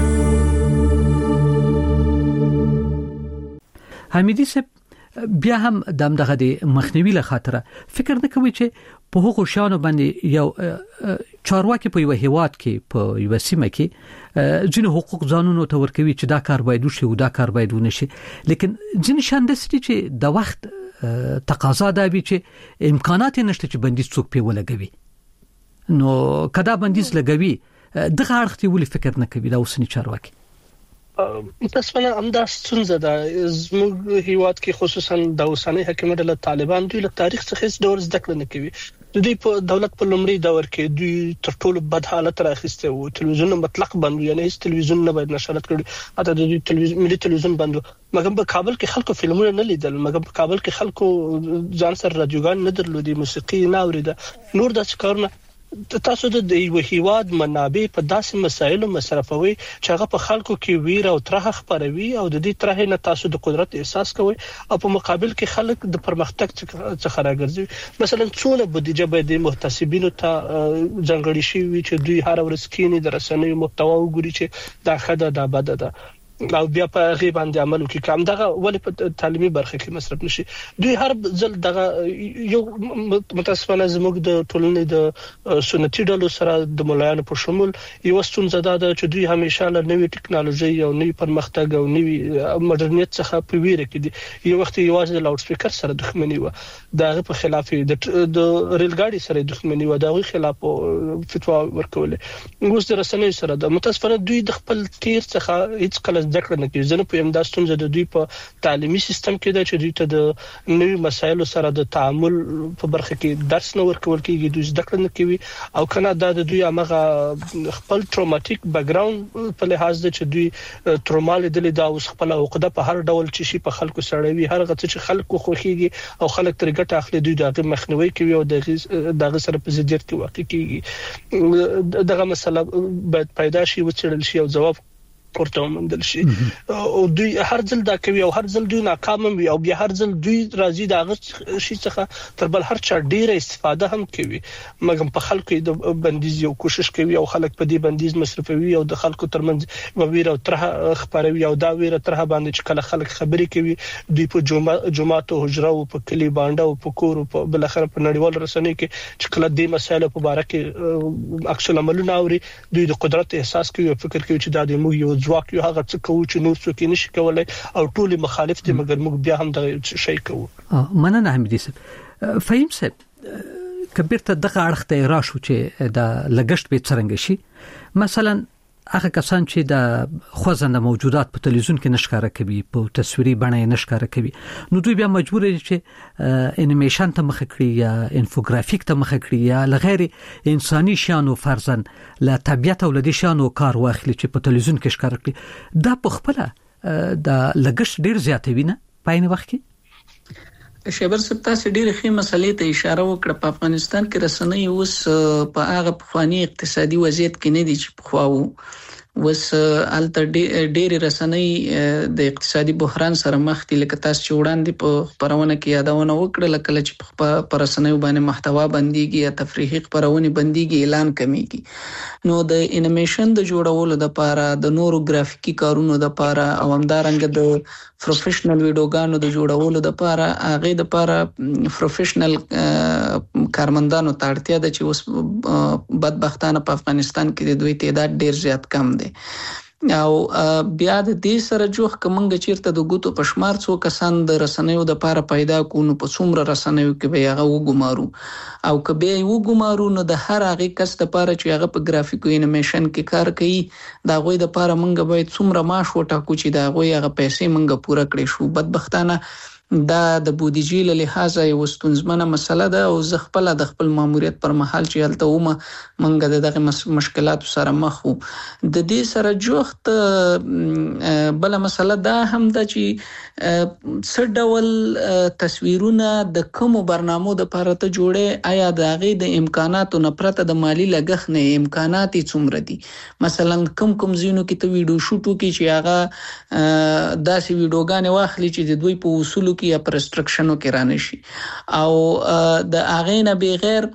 حمیدی صاحب بیا هم دغه د مخنیوي له خاطر فکر نه کوي چې په هغو شانو باندې یو چارواکي په یو هیواد کې په یو سیمه کې ځینې حقوق ځانونو ته ورکوي چې دا کار باید وشي او دا کار باید ونشي لیکن ځینې شان د ستې چې د وخت تقاضا دا وي چې امکانات نشته چې بندیز څوک په ولګوي نو کدا بندیز لګوي دغه اړختي ولې فکر نه کوي دا اوسنی چارواکي متاسفانه همدا ستونزه ده زموږ هیواد کې خصوصا د اوسنی حکومت له طالبان دوی له تاریخ څخه هیڅ ډول زده کړه نه کوي د دوی په دولت په لومړي دور کې دوی تر ټولو بد حالت راخسته وو ټلویزیون مطلق بند یعنی هیڅ ټلویزیون نه باید نشرات کړي اته د دوی ټلویزیون ملي ټلویزیون بند مګر په کابل کې خلکو فلمونه نه لیدل مګر په کابل کې خلکو ځان سره رادیوګان نه درلودي موسیقي نه اوریده نور د څکارونه تاسو د یو هیواد منابع په داسې مسایلو مصرفوي چې هغه په خلکو کې ویر او ترخه خبروي او د دې ترخه نه تاسو د قدرت احساس کوي او په مقابل کې خلک د پرمختګ څخه راګرځي مثلا څونه بودیجه به د محتسبینو ته ځنګړی شي چې دوی هر ورځ کینی د رسنیو محتوا وګوري چې دا خده دا بد ده او بیا په غیب باندې عمل وکړي کوم دغه ولې په تعلیمي برخه کې مصرف نشي دوی هر ځل دغه یو متاسفانه زموږ د ټولنې د سنتي ډلو سره د ملایانو په شمول یو ستونزه ده چې دوی همیشه له نوې ټکنالوژي او نوې پرمختګ او نوې مدرنیت څخه په ویره کې دي یو وخت یوازې د لاوډ سپیکر سره دښمنی و دغه په خلاف د ریل ګاډي سره دښمنی و دغه خلاف فتوا ورکول اوس د رسنیو سره د متاسفانه دوی د خپل تیر څخه هیڅ کله زده کړه نه کوي. ځنه په امدا ستونزه د دوی په تعلیمي سیستم کې ده چې دوی ته د نوي مسایلو سره د تعامل په برخه کې درس نه ورکول کېږي، دوی زده کړه نه کوي او کنه دا د دوی هغه خپل ټروماتیک بیک ګراوند په لحاظ د چې دوی ترومال دلی دا اوس خپل عقده په هر ډول چې شي په خلکو سړوي، هر غڅ چې خلکو خوخيږي او خلک تر ګټه اخلي، دوی دغه مخنیوي کوي او دغه دغه سره په ضدیت کې واقع کیږي. دغه مسله باید پیدا شي او چړل شي او جواب ورته ومندل شي. او دوی هر ځل دا کوي او هر ځل دوی ناکام وي او بیا هر ځل دوی راځي دغه شي څخه تر بل هر چا ډیره استفاده هم کوي، مګر په خلکو د بندیز یو کوشش کوي او خلک په دې بندیز مصرفوي او د خلکو ترمنځ ویره او ترها خبروي او دا ویره ترها باندې چې کله خلک خبري کوي دوی په جمعات او حجره او په کلی باندې او په کور او په بل اخر په نړیوال رسنۍ کې چې کله دې مسایلو په اړه کې عکس العملونه اوري، دوی د قدرت احساس کوي او فکر کوي چې دا د موږ یو ځواک یو هغه څه کوو چې نور څوک نشي کولای او ټول مخالف دي، مګر موږ بیا هم دا شی کوو. مننه حمیدي صاحب. فهیم صاحب کبیر ته دغه اړخ ته راشو چې دا لګشت به څنګه شي، مثلا هغه کسان چې د خوځنده موجودات په تلویزیون کې نشکاره کوي، په تصویري بڼه نشکاره کوي، نو دوی بیا مجبور دي چې انیمیشن ته مخ کړي یا انفوګرافیک ته مخ کړي یا لغیر انساني شانو فرضاً له طبيعت او لدي شانو کار واخلي چې په تلویزیون کې ښکار کړي. دا په خپل د لګښت ډیر زیاتوي نه پاین وخت کې. شبر سب تاسو ډېر ښه مسلې ته اشاره وکړه. په افغانستان کې رسنۍ اوس په هغه پخوانی اقتصادي وضعیت کې نه دي چې پخواو. وس الته ډېر رسنۍ د اقتصادي بحران سره مخ دي، لکه تاسو چې وړاندې په خبرونه کې یادونه وکړه لکه چې په رسنۍ باندې محتوا بنديږي یا تفریحي خبرونه بنديږي، اعلان کمیږي. نو د انیمیشن د جوړولو لپاره، د نورو گرافیکي کارونو لپاره او همدارنګه د پروفیشنل ویډیوګانو د جوړولو لپاره هغه د لپاره پروفیشنل کارمندانو ته اړتیا ده چې اوس بدبختانه په افغانستان کې د دوی تعداد ډیر زیات کم دی. او بیا د دې سره جوخ کومنګ چیرته د ګوتو پښمار څو کسان د رسنیو د لپاره پیدا کوونو په څومره رسنیو کې به هغه وګمارو او کبه یو وګمارو نو د هر هغه کس لپاره چې هغه په گرافیکو انیمیشن کې کار کوي دا غوي د لپاره منګ باید څومره معاش وټاکو چې دا غوي هغه پیسې منګ پوره کړی شو. بدبختانه دا د بودیجې له لحاظه یو ستونزمنه مسله ده او زه خپل د خپل ماموریت پر مهال چې هلته ومه منګه دغه مشکلات سره مخ وو. د دې سره جوخت بل مسله دا هم ده چې څه ډول تصویرونه د کوم برنامو د لپاره ته جوړه، آیا د هغه د امکاناتو نه پرته د مالی لګښت نه امکانات څومره دي. مثلا کوم کوم زینو کې ته ویډیو شوټو کې چې هغه داسې ویډیوګانې واخلي چې د دوی په اصولو یا پر ریسټرکشنو کې رانه شي او د اغه نه بغیر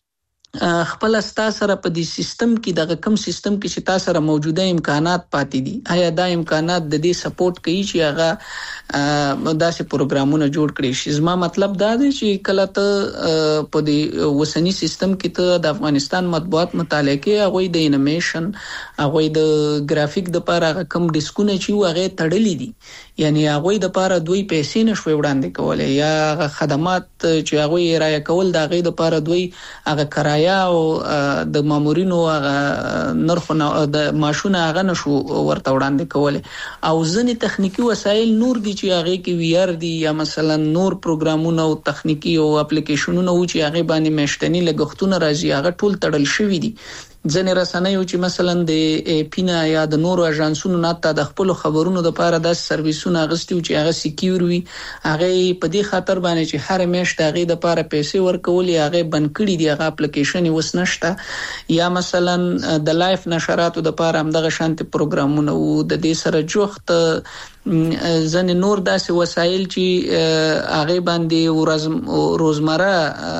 خپل استا سره په دې سیستم کې دغه کم سیستم کې چې تاسو سره موجوده امکانات پاتې دي، آیا دا امکانات د دې سپورټ کوي چې هغه داسې پروګرامونه جوړ کړي شي. زما مطلب دا دی چې کله ته په دې وسنی سیستم کې ته د افغانستان مطبوعات مطالعه کې هغه د انیمیشن هغه د گرافیک د لپاره کم ډیسکونه چې هغه تړلې دي، یعنی هغه د لپاره دوی پیسې نشوي وړاندې کولای یا خدمات چې هغه یې راي کول د هغه د لپاره دوی هغه کرایه او د مامورینو هغه نرخونه د ماشونه هغه نشو ورته وړاندې کولای او ځنې تخنیکی وسایل نور دي چې هغه کې وی آر دي یا مثلا نور پروګرامونه او تخنیکی او اپلیکیشنونه او چې هغه باندې مشتنی لګښتونه راځي هغه ټول تړل شوی دي. ځنې رسنیو چې مثلا د پینا یا د نورو اژانسونو نه تا د خپل خبرونو د لپاره د سرویسونو غستیو چې هغه سکیور وي، هغه په دې خاطر باندې چې هر میاشت هغه د لپاره پیسې ورکول هغه بند کړي دي، هغه اپلیکیشن وس نشته یا مثلا د لایف نشراتو د لپاره هم دغه شانتي پروګرامونه او د دې سره جوخت ځنې نور داسې وسایل چې هغه باندې روزمره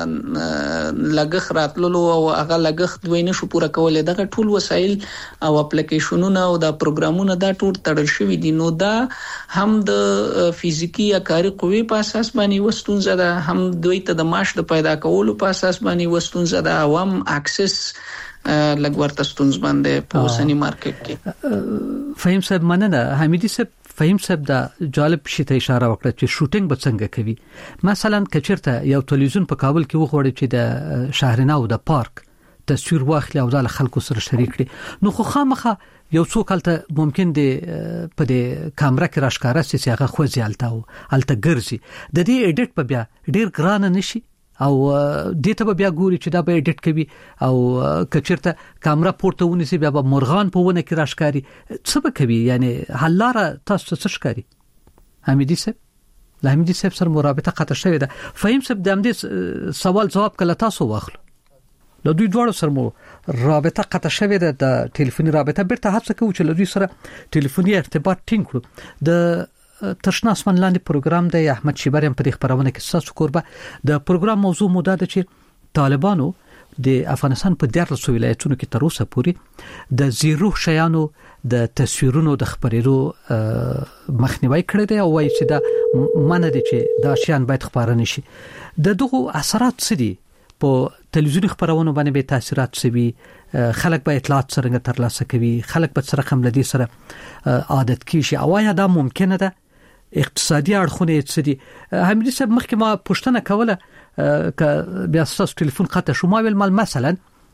لګښت راتللو او هغه لګښت دوی نشو پوره کولای، دغه ټول وسایل او اپلیکیشنونه او د پروګرامونه دا ټول تړل شوی دي. نو دا هم د فزیکی یا کاري قوی په اساس باندې وستونزه ده، هم دوی ته د معاش د پیدا کولو په اساس باندې وستونزه ده، عوام اکسس لګورته ستونزمن ده په اوسنی مارکیټ کې. فهیم صاحب مننه. حمیدي صاحب فهیم صاحب دا جالب شي ته اشاره وکړه چې شوټینګ به څنګه کوي. مثلا کچرته یو تلویزیون په کابل کې وغوړي چې د شهرناو د پارک تصویر واخلي او د خلکو سره شریک کړي نو خو خامخه یو څوک الته ممکن دی په دې کیمرا کې راشکاره سي چې هغه خو ځالته او الته ګرځي د دې اډیټ په بیا ډیر ګران نشي او دې ته بیا ګوري چې دا به اډیټ کوي او کچرته کیمرا پورته ونیسي بیا به مرغان په ونه کې راشکاري څه به کوي یعنی حلاره تاسو څه ښکاري حمیدي صاحب له حمیدي صاحب سره مرابطه قطع شوې ده فهم صاحب د همدې سوال جواب کله تاسو واخلو له دوی دوړو سره مو رابطه قطع شوې ده د ټلیفوني رابطه بیرته هڅه کوو چې له دوی سره ټلیفوني ارتباط ټینګ کړو د ترشنا اسمان لاندې پروګرام د احمد شیبریم په خبرونه کې تاسو کوربه د پروګرام موضوع مو ده چې طالبانو د افغانستان په دیارلسو ولایتونو کې تر اوسه پورې د زیرو شیانو د تصویرونو د خبرېدو مخنیوي کړی دی او وایي چې دا منه دي چې دا شیان باید خبره نشي د دغه اثرات څه دي په تلویزیوني خبرونو باندې به تاثیرات سوي خلک به اطلاعات څنګه ترلاسه کوي خلک به سره کوم لدی سره عادت کیږي او یا دا ممکنه ده اقتصادي اړخونه څه دي حمیدي صاحب مخکې ما پوښتنه کوله ک بیا تاسو ټلیفون قطع شو ما ویل مال مثلا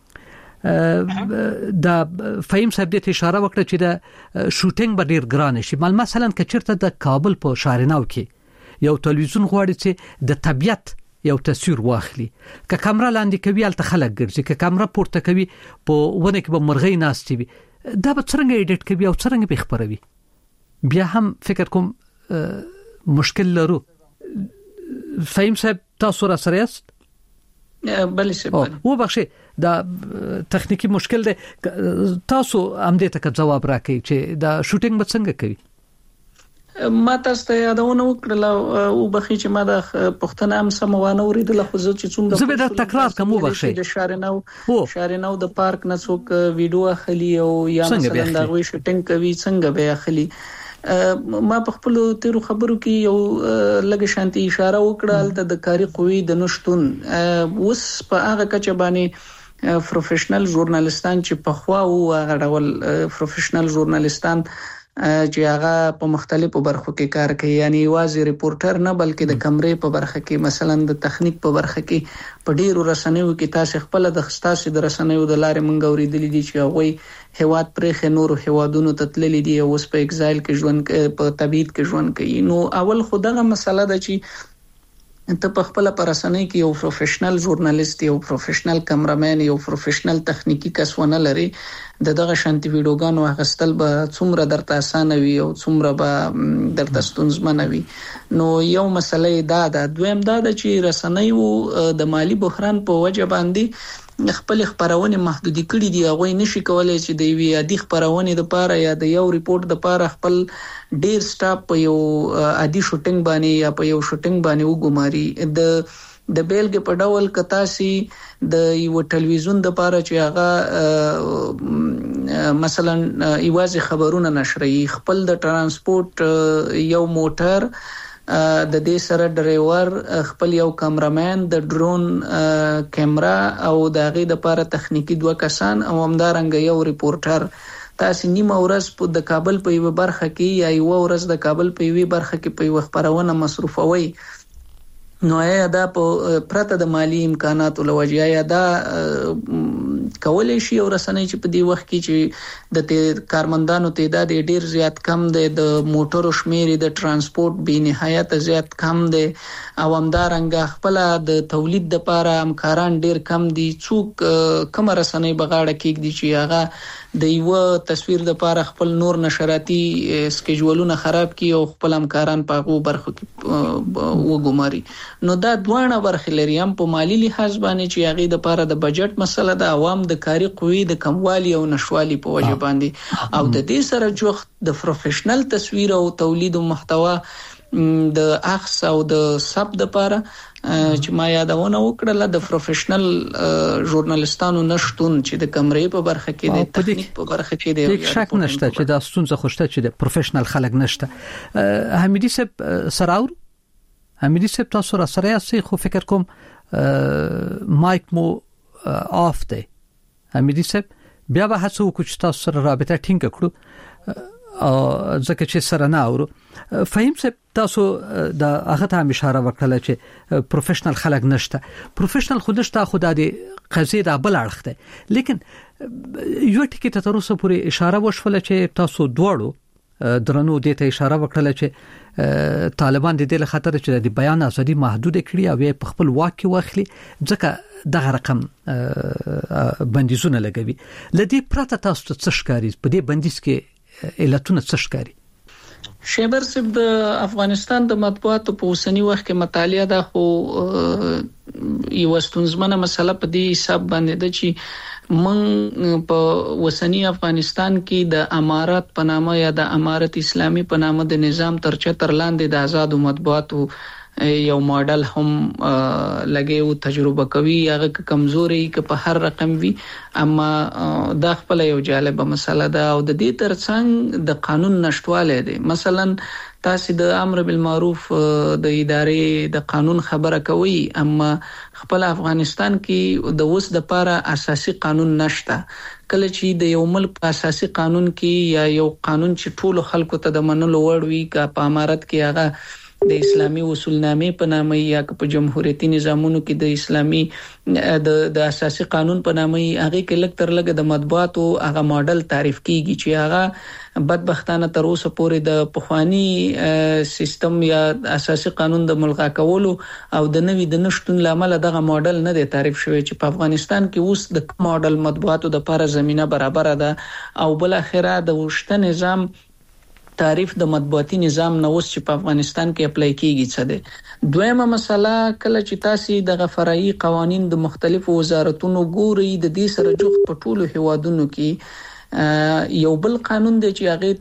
دا فهم صاحب دې اشاره وکړه چې دا شوټینګ به ډیر ګران شي مال مثلا ک چیرته د کابل په شارناو کې یو تلویزیون غواړي چې د طبيعت یو تصویر واخلي ک کیمرا لاندې کوي الته خلک ګرځي ک کیمرا پورته کوي په ونه کې به مرغۍ ناشتي وي دا به څنګه ایډیټ کوي او څنګه به خبروي بیا هم فکر کوم مشکل لرو فهم صاحب تاسو را سره است بله شه او بخښه دا تخنیکی مشکل دی تاسو هم دې ته جواب راکړئ چې دا شوټینګ به څنګه کوي ما تاسو ته یادونه وکړه او بخښي چې ما د پښتنه هم سموانه اوریدل خو زه چې څومره زه به دا تکرار کوم بخښي د شارناو شارناو د پارک نه څوک ویډیو اخلي او یا مثلا دا غوي شوټینګ کوي څنګه به اخلي ما په خپل تیرو خبرو کې یو لږ شانتي اشاره وکړه د کاري قوی د نشټون اوس په هغه کچه باندې پروفیشنل ژورنالیستان چې په خوا او هغه ډول پروفیشنل ژورنالیستان چې هغه په مختلفو برخو کې کار کوي یعنی واځي ریپورټر نه بلکې د کمرې په برخه کې مثلا د تخنیک په برخه کې په ډیرو رسنیو کې تاسو خپل د خستاسي د رسنیو د لارې منګ اوریدلې دي چې هغه هواد پرې نور هوادونو تتللې دي او اوس په ایگزایل کې ژوند په تبعید کې ژوند کوي نو اول خدغه مسله ده چې ته په خپل پرسنۍ کې یو پروفیشنل ژورنالیست یو پروفیشنل کیمرامین یو پروفیشنل تخنیکی کسونه لري د دغه شانتي ویډیوګانو اخستل به څومره درته اسانه وي او څومره به درته ستونزمنه وي نو یو مسله دا ده دویم دا ده چې رسنیو د مالی بحران په وجه باندې خپل خبرونه محدودي کړې دي هغه نشي کولای چې د وی عادي خبرونه د پاره یا د یو ریپورت د پاره خپل ډیر سټاپ په یو عادي شوټینګ باندې یا په یو شوټینګ باندې وګماري د د بیلګې په ډول کتاسي د یو ټلویزیون د پاره چې هغه مثلا ایواز خبرونه نشري خپل د ترانسپورت یو موټر د دې سره ډرایور خپل یو کیمرامین د ډرون کیمرا او د غي د لپاره تخنیکی دوه کسان او همدارنګ یو ریپورټر تاسو نیمه ورځ په د کابل په یو برخه کې یا یو ورځ د کابل په یو برخه کې په یو خبرونه مصرفوي نو یا دا په پرته د مالی امکاناتو لوجه یا دا کولای شي او رسنۍ چې په دې وخت کې چې د کارمندانو تعداد ډیر زیات کم دی د موټرو شمیر د ترانسپورت به نهایت زیات کم دی او همدارنګ خپل د تولید د لپاره همکاران ډیر کم دي څوک کوم رسنۍ بغاړه کې دي چې هغه د یو تصویر د لپاره خپل نور نشراتي سکیجولونه خراب کی او خپل همکاران په هغه برخو کې وګماري نو دا دوه برخې لري هم په مالی لحاظ باندې چې هغه د لپاره د بجټ مسله د عوام د کاري قوی د کموالي او نشوالي په وجه باندې او د دې سره جوخت د پروفیشنل تصویر او تولید او محتوا د اخص او د سب د لپاره چې ما یادونه وکړه د پروفیشنل ژورنالیستانو نشټون چې د کمرې په برخه کې د تخنیک په برخه کې دی هیڅ شک نشته چې دا ستونزه خوشته چې د پروفیشنل خلک نشته حمیدي صاحب سراور حمیدي صاحب تاسو را سره یې خو فکر کوم مایک مو آف دی حمیدي صاحب بیا به هڅه وکړو چې تاسو سره رابطه ټینګ کړو او ځکه چې سره نه اورو فهم صاحب تاسو د هغه ته اشاره وکړه چې پروفیشنل خلک نشته پروفیشنل خودشته خو د قضیه د بل اړخ ده. لیکن یو ټکی ته تر اوسه پورې اشاره وشوله چې تاسو دواړو درنو دې ته اشاره وکړه چې طالبان د دې له خطر چې د بیان ازادي محدود کړي او په خپل واک کې واخلي ځکه دغه رقم بندیزونه لګوي. لدې پرته تاسو ته څه ښکاري په دې بندیز کې علتونه څه ښکاري؟ شیبر صاحب د افغانستان د مطبوعاتو په اوسنی وخت کې مطالعه ده خو یو ستونزمنه مسله په دې حساب باندې ده چې من په وسنی افغانستان کې د امارات په نامه یا د امارت اسلامي په نامه د نظام تر چتر لاندې د آزاد مطبوعاتو یو ماډل هم لګیو تجربه کوي. هغه کمزوري ک په هر رقم وي، اما دا خپل یو جالبه مسله ده او د دې ترڅنګ د قانون نشټواله دي. مثلا تاسو د امر بالمعروف د ادارې د قانون خبره کوي، اما خپل افغانستان کې د اوس د لپاره اساسي قانون نشته. کله چې د یو ملک په اساسي قانون کې یا یو قانون چې ټول خلکو ته د منلو وړ وي، کا په امارت کې هغه د اسلامي اصولنامې په نامه یا په جمهوریتي نظامونو کې د اسلامي د د اساسي قانون په نامه هغه کې لږ تر لږه د مطبوعاتو هغه ماډل تعریف کیږي چې هغه بدبختانه تر اوسه پورې د پخوانی سیستم یا اساسي قانون د ملغا کولو او د نوي د نشټون لامل دغه ماډل نه دی تعریف شوی چې په افغانستان کې اوس د ماډل مطبوعاتو د لپاره زمينه برابر ده او بل اخره د وشته نظام تعریف د مطبوعاتي نظام نو اوس چې په افغانستان کې اپلای کیږي څه ده. دویمه مسله کله چې تاسو د فرعي قوانين د مختلفو وزارتونو ګوري د دې سره جوخت په ټولو هیوادونو کې یو بل قانون دی چې هغه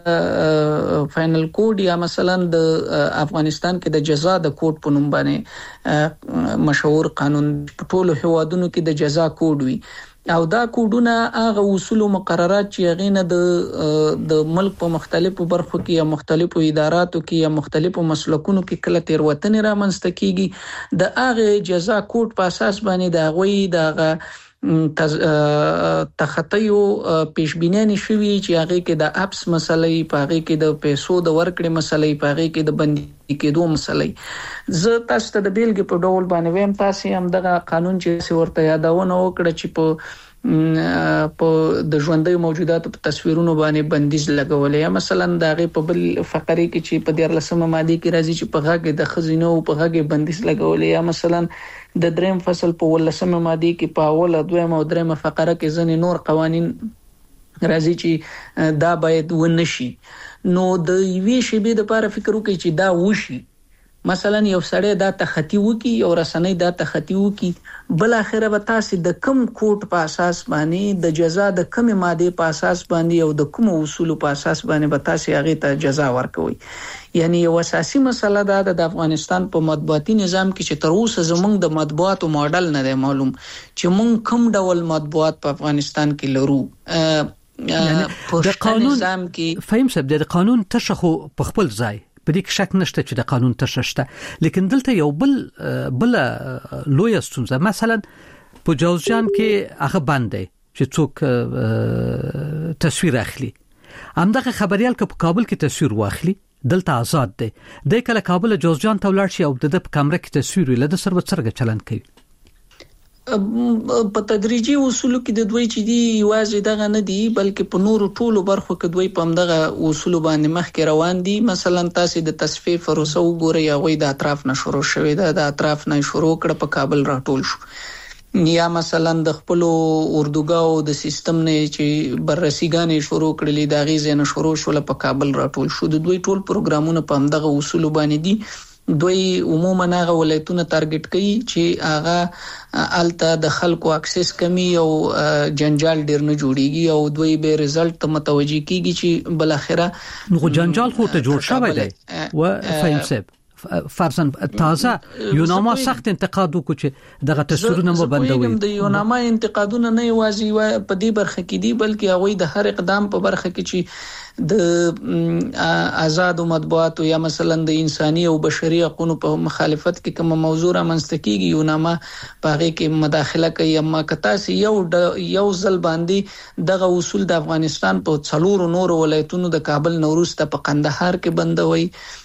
ته فائنل کوډ یا مثلا د افغانستان کې د جزا د کوډ په نوم باندې مشهور قانون په ټولو هیوادونو کې د جزا کوډ وي او دا کوډونه هغه اصول او مقررات چې هغه نه د د ملک په مختلفو برخو کې یا مختلفو اداراتو کې یا مختلفو مسلکونو کې کله تیروتنې رامنځته کیږي د هغه جزا کوډ په اساس باندې دا غوي د تخطیو پیشبینی شوی چې هغه کې د اپس مسلې په هغه کې د پیسو د ورکړې مسلې په هغه کې د بندي کېدو مسلې. زه تاسو ته د بیلګې په ډول باندې ویم تاسو هم دغه قانون چې ورته یادونه وکړه چې په په د ژوندۍ موجوداتو په تصویرونو باندې بندیز لګولې یا مثلا دغه په بل فقره کې چې په دیارلسمه ماده کې راځي چې په هغه د خزینو په هغه بندیز لګولې یا مثلا د دریم فصل په ولسمه ماده کې په اوله دویمه او دریمه فقره کې ځنې نور قوانين راځي چې دا باید ونشي. نو د یوې شیبې د لپاره فکر وکړي چې دا وشي، مثلا یو سړی دا تخطی وکي او رسنۍ دا تخطی وکي، بل اخره به تاسو د کم کوټ په اساس باندې د جزا د کم ماده په اساس باندې او د کوم اصول په اساس باندې به تاسو هغه ته جزا ورکوي. یعنی یو اساسي مسله دا د افغانستان په مطبوعاتي نظام کې چې تر اوسه زمونږ د مطبوعاتو ماډل نه دی معلوم چې مونږ کوم ډول مطبوعات په افغانستان کې لرو. یعنی د قانون نظام کې فهم سب د قانون تشخو په خپل ځای په دې کې شک نشته چې د قانون تششته، لیکن دلته یو بل بل لوی ستونزه مثلا په جوزجان کې هغه باندې چې څوک تصویر اخلي، همدغه خبريال که په کابل کې تصویر واخلي دلته آزاد دی، د کله کابل جوزجان ته ولاړ شي او د په کیمرا کې تصویر ویل د سر وڅرګه چلن کوي. په تدریجي اصولو کې د دوی چې دی یوازې دغه نه دی بلکې په نورو ټولو برخو کې دوی په همدغه اصول باندې مخکې روان دي. مثلا تاسو د تصفیه پروسه وګورئ، هغه د اطراف نه شروع شوې ده، د اطراف نه شروع کړ په کابل راټول شو، یا مثلا د خپل اردوګاو د سیستم نه چې بررسیګانې شروع کړلې د غیزه نه شروع شول په کابل راټول شو. د دوی ټول پروګرامونه په همدغه اصول باندې دي. دوی عموما هغه ولایتونه ټارګټ کوي چې هغه الته د خلکو اکسس کمی او جنجال ډیر نه جوړیږي او دوی به رزلټ متوجي کیږي چې بل اخره نو جنجال خو ته جوړ شوی دی و فهم سب فرضاً تازه یوناما سخت انتقاد وکړي چې دغه تصویرونه مو بندوي. د یوناما انتقادونه نه یوازې په دې برخه کې دي بلکې هغه د هر اقدام په برخه کې چې د آزاد مطبوعات یا مثلا د انساني او بشري حقوقو په مخالفت کې کوم موضوع رامنځته کیږي یوناما په هغه کې مداخله کوي. اما کتاسي یو یو ځل باندې دغه اصول د افغانستان په څلورو نور ولایتونو د کابل نوروز ته په قندهار کې بندوي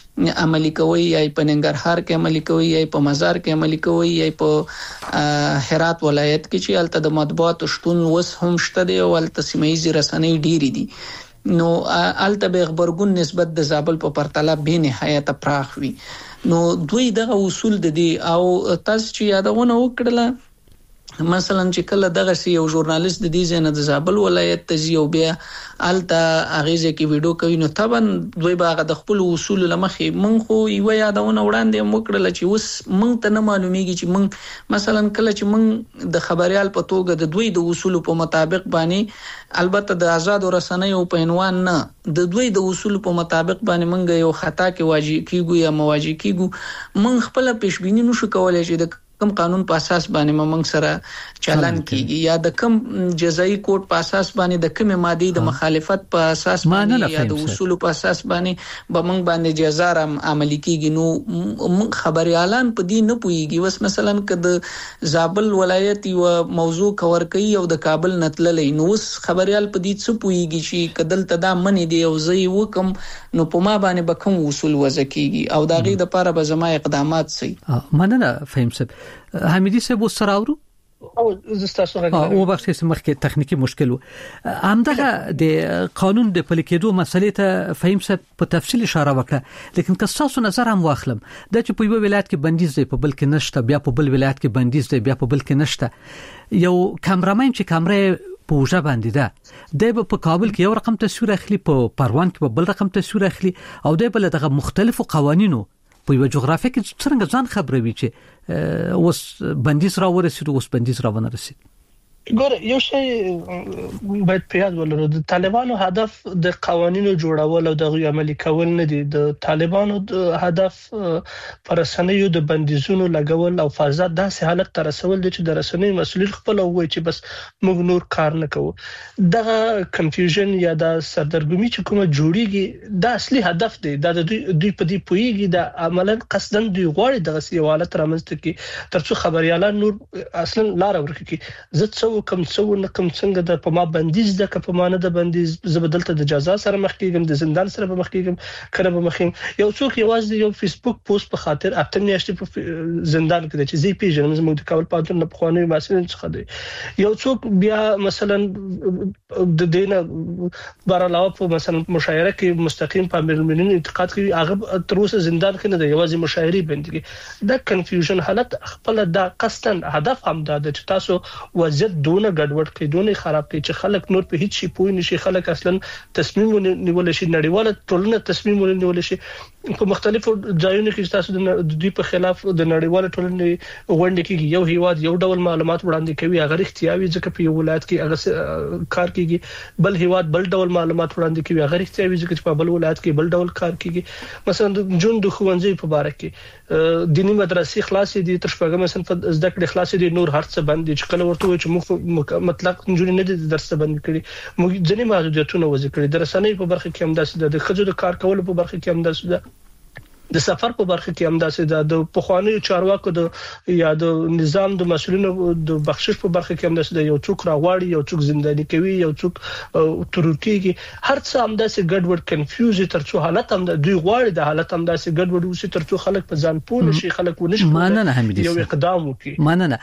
عملی کوي یا په ننګرهار کې عملی کوي یا په مزار کې عملی کوي یا په هرات ولایت کې چې الته د مطبوعات شتون وس هم شته دی او الته سیمایي رسنۍ ډېری دي نو الته به خبرګون نسبت د زابل په پرتله به نهایت پراخ وي نو دوی دغه اصول د دي او تاسو چې یادونه وکړله مثلا چې کله دغه سی یو ژورنالیست د دې ځنه د زابل ولایت ته یو بیا الته اغیزه کې ویډیو کوي نو طبعا دوی باغ د خپل اصول لمخې مونږ خو یو یادونه وړاندې موکړل چې اوس مونږ ته نه معلومیږي چې مونږ مثلا کله چې مونږ د خبريال په توګه د دوی د اصول په مطابق باندې البته د آزاد رسنیو په عنوان نه د دوی د اصول په مطابق باندې مونږ یو خطا کې واجب کیږو یا مواجه کیږو مونږ خپل پیشبینی نشو کولای چې د کوم قانون په اساس باندې موږ سره چلن کیږي یا د کوم جزایي کوډ په اساس باندې د کوم ماده د مخالفت په اساس باندې یا د اصول په اساس باندې به موږ باندې جزا رم عملي کیږي نو خبريالان په دې نه پويږي وس مثلا کده زابل ولایت یو موضوع کور کوي او د کابل نتللې نو وس خبريال په دې څه پويږي چې کدل تدا منی دی او زی وکم نو په ما باندې به کوم اصول وځکیږي او دا غي د لپاره به زما اقدامات سي مننه فهم سب حمیدی صاحب سره اورو او زستاسو غږ او وبخښه سمخ کې تخنیکی مشکل همدغه د قانون د پلي کېدو مسلې ته فهم صاحب په تفصیل اشاره وکړه لیکن که تاسو نظر هم واخلم د چې په یو ولایت کې بندیز دی په بل کې نشته بیا په بل ولایت کې بندیز دی بیا په بل کې نشته یو کامرامین چې کیمرې په وجه باندې ده د په کابل کې یو رقم تصویر اخلي په پروان کې په بل رقم تصویر اخلي او د بل دغه مختلفو قوانینو په یو جغرافیه کې څنګه ځان خبروي چې اوس بندیز را ورسېد اوس بندیز را ونه رسید ګور یو شی باید په یاد ولرو د طالبانو هدف د قوانینو جوړول او د عملي کول نه دي د طالبانو د هدف پرسنیو د بندیزونو لګول او فضا داسې حالت تر رسول دي چې د رسنۍ مسؤلیت خپل وای چې بس موږ نور کار نه کوو دغه کنفیوژن یا د سردرګمي چې کومه جوړیږي د اصلي هدف دی د دوی دوی په دې پویږي د عملاً قصدن دوی غواړي دغه سی حالت رامنځته کی ترڅو خبريالان نور اصلا لار ورکړي زه کوم څو نه کوم څنګه د په ما بندیز د کپ مانه د بندیز زبدلته د جزا سره مخ کېږم د زندان سره مخ کېږم کله به مخیم یو څوک یوازې یو فیسبوک پوسټ په خاطر اته میاشتې په زندان کې چې زی پیژنم زموږ د کابل پاتون نه خوانوي مسلې څخه دی یو څوک بیا مثلا د دینه بار علاوه په مثلا مشاعره کې مستقیم په امرالمؤمنین انتقاد کوي هغه تر اوسه زندان کې نه دی یوازې مشاعري بندي د کنفیوژن حالت خپل د قصدن هدف هم دا د تاسو وضعیت دونه ګډوډ کې دونه خراب کې چې خلک نور په هیڅ شي پوي نشي خلک اصلا تصمیم نیول شي نړیواله ټولنه تصمیم نیول شي په مختلفو ځایونو کې تاسو د دوی په خلاف د نړیواله ټولنې غونډه کې یو هیواد یو ډول معلومات وړاندې کوي هغه اختیاري ځکه په یو ولایت کې هغه کار کوي بل هیواد بل ډول معلومات وړاندې کوي هغه اختیاري ځکه په بل ولایت کې بل ډول کار کوي مثلا د جون د خوانځي په اړه کې دینی مدرسې خلاصې دي تر شپږم صنف زده کړې خلاصې دي نور هر څه بند دي چې کله ورته چې موږ مطلق جوړ نه دي درس بند کړي موږ ځنې محدودیتونه وضع کړي د رسنۍ په برخه کې هم داسې د خځو د کار کولو په برخه کې هم داسې د سفر په برخه کې هم داسې د پخوانی چارواکو د یا د نظام د مسولینو د بخشش په برخه کې هم داسې یو څوک راغواړي یو څوک زنداني کوي یو څوک ترکیږي هر څه هم داسې ګډوډ کنفیوز ترڅو حالت هم د دوی غواړي د حالت هم داسې ګډوډ وسی ترڅو خلک په ځان پوه شي خلک ونشي ماننه حمیدي یو اقدام وکړي ماننه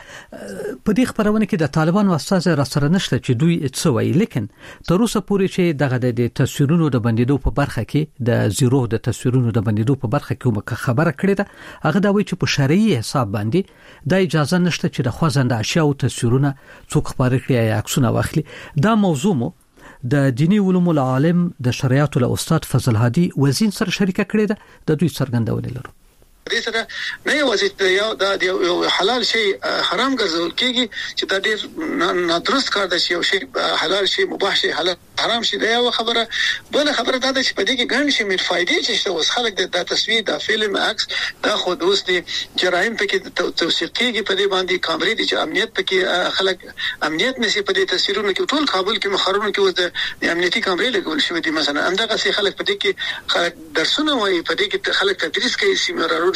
په دې خبرونه کې د طالبانو استاد را سره نشته چې دوی څه وایي لیکن تر اوسه پورې چې دغه د تصویرونو د بندیدو په برخه کې د زیرو د تصویرونو د بندیدو په برخه کومه خبره کړې ده هغه دا وایي چې په شرعي حساب باندې د اجازه نشته چې د خوځنده اشیاء او تصویرونه څوک خبره کړي یا عکسونه واخلي دا موضوع مو د دینی علوم العالم د شریعت له استاد فضل هادي وزین سره شریکه کړې ده د دوی څرګندونه لرو دې سره نه یوازې یو د یو حلال شي حرام ګرځول کېږي چې دا ډېر نادرست کار دی چې یو شی حلال شي مباح شي حلال حرام شي دا یو خبره بل خبره دا ده چې په دې کې ګڼ شي مې فائدې چې اوس خلک د تصویر د فلم عکس دا خو د اوس دي جرایم پکې توثیق کېږي په دې باندې کامرې دي چې امنیت پکې خلک امنیت نشي په دې تصویرونو کې ټول کابل کې مخرونو کې اوس د امنیتي کامرې لګول شوې دي مثلا همدغه سي خلک په دې کې خلک درسونه وایي په دې کې خلک تدریس کوي سیمینارونه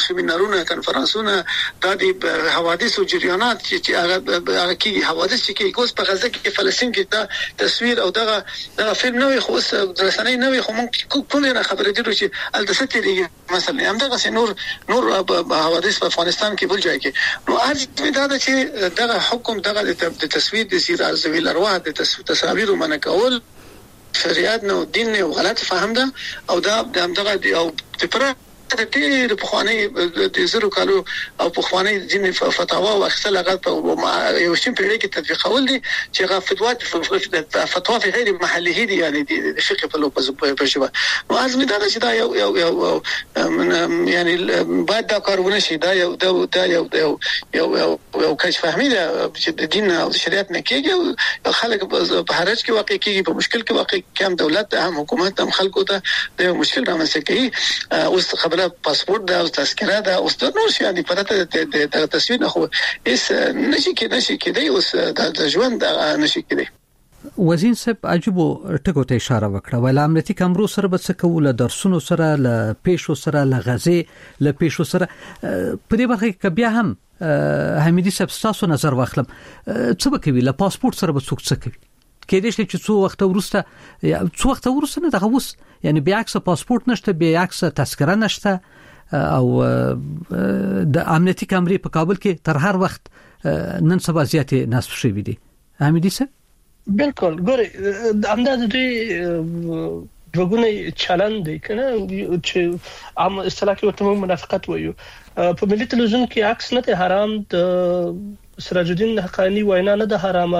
سیمینارونه کنفرانسونه د دې حوادث او جریانات چې هغه کې حوادث چې کوس په غزه کې فلسطین کې دا تصویر او دغه دغه فلم نوې خو رسنۍ نوې خو مونږ کومه خبره دي چې التسته مثلا هم دغه نور نور حوادث په افغانستان کې بل ځای کې نو ارزه دا چې دغه حکم دغه د تصویر د سیر ارزوی الارواح د تصاویر منکول شریعت نو دین نه غلط فهم ده او دا دغه او پر د ډېر په خواني د زرو کالو او په خواني ځینې فتاوا او اخصال هغه په یو شین پیړۍ کې تطبیقول دي چې هغه فتوا فتوا غیر محلي دي یعنی د فقه په لوپز په شبه نو ازمه دا چې دا یو یو یو یعنی بعد دا کارونه شي دا یو دا یو یو یو یو کش فهمي ده چې د دین او شریعت نه کېږي خلک په حرج کې واقع کېږي په مشکل کې واقع کم دولت هم حکومت هم خلکو ته د مشکل رامنځته کوي اوس خبره پاسپورت دا او تذکره دا اوس د نور شي د پرته د تصویر نه خو اس نشي کې نشي کې دی اوس د ژوند نشي کې دی وزین صاحب عجبو ټکو ته اشاره وکړه ویل امنیتي کمرو سره به څه کول درسونو سره ل پیښو سره ل غزې ل پیښو سره په دې برخه کې بیا هم حمیدي صاحب تاسو نظر واخلم څه به کوي ل پاسپورت سره به څوک څه کوي کې دې چې څو وخت ورسته یا څو وخت ورسته نه دغه وس یعنی بیا عکس پاسپورت نشته بیا عکس تذکره نشته او د امنیتي کمرې په کابل کې تر هر وخت نن سبا زیاتې نصب شوی دي حمیدي صاحب بالکل ګوري انداز دې دوګونه چلن دی کنه چې عام اصطلاح کې ورته منافقت وایو په ملي تلویزیون کې عکس نه حرام د سراج الدین حقانی وینا نه د حرامه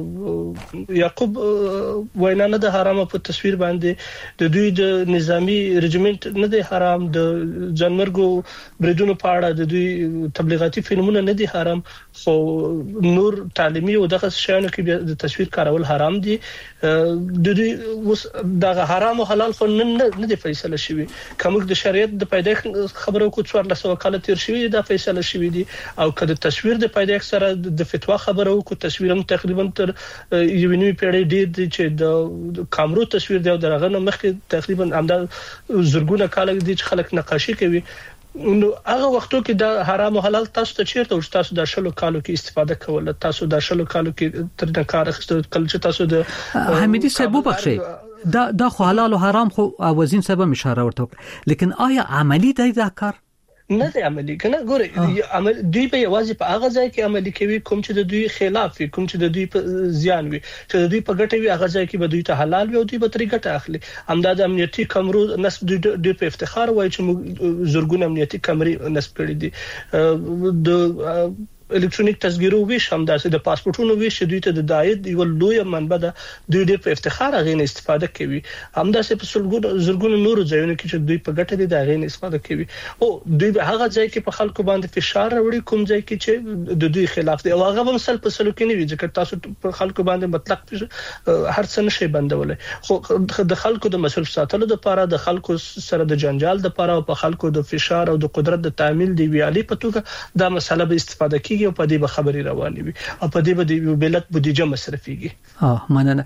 د یعقوب وینا نه د حرامه په تصویر باندې د دوی د نظامی رجمنت نه د حرام د جنمرګو بریدونو په اړه د دوی تبلیغاتي فلمونه نه دي حرام خو نور تعلیمي او دغه شیانو کې د تصویر کارول حرام دي د دوی دغه حرام او حلال خو نه د فیصله شوی کوم د شریعت د پیدایښت خبرو کو څوار لسو کال تیر شوی د فیصله شوی دي او کله تصویر د پیدایښت د فتوا خبرو کو تصویر هم تقریبا تر یو نیمه پیړۍ ډیر دي چې د کامرو تصویر دی او دغه نه مخکې تقریبا همدا زرګونه کال دي چې خلک نقاشي کوي نو هغه وختو کې د حرام او حلال تاسو ته چیرته او تاسو د شلو کالو کې استفاده کوله تاسو د شلو کالو کې تر د کار اخیستل کله چې تاسو د حمیدي صاحب وبخښي دا د حلال او حرام خو وزین صاحب اشاره ورته لیکن آیا عملی دی دا کار نه دی عملی کنه ګوري عمل دوی په یوازې په هغه ځای کې عملي کوي کوم چې د دوی خلاف وي کوم چې د دوی په زیان وي چې د دوی په ګټه وي هغه ځای کې به دوی ته حلال وي او دوی به ترې ګټه اخلي همدا د امنیتي کمرو نسب دوی په افتخار وایي چې زرګون امنیتي کمرې نسب کړي دي د الکترونیک تذکیرو ویش هم داسې د پاسپورتونو ویش دوی ته د دایت یو لوی منبع ده دوی د افتخار غوښنه استفاده کوي هم داسې په سلګونو زرګونو نورو ځایونو کې چې دوی په ګټه دي د غوښنه استفاده کوي او دوی به هغه ځای کې په خلکو باندې فشار راوړي کوم ځای کې چې د دوی خلاف دی او هغه هم سل په سلو کې نه وي ځکه تاسو په خلکو باندې مطلق هر څه نشي بندولای خو د خلکو د مصرف ساتلو لپاره د خلکو سره د جنجال لپاره او په خلکو د فشار او د قدرت د تعامل دی ویالي په توګه دا مسله به استفاده کوي او په دې به خبري رواني وي او په دې به د ملت بودیجه مصرفيږي اه مننه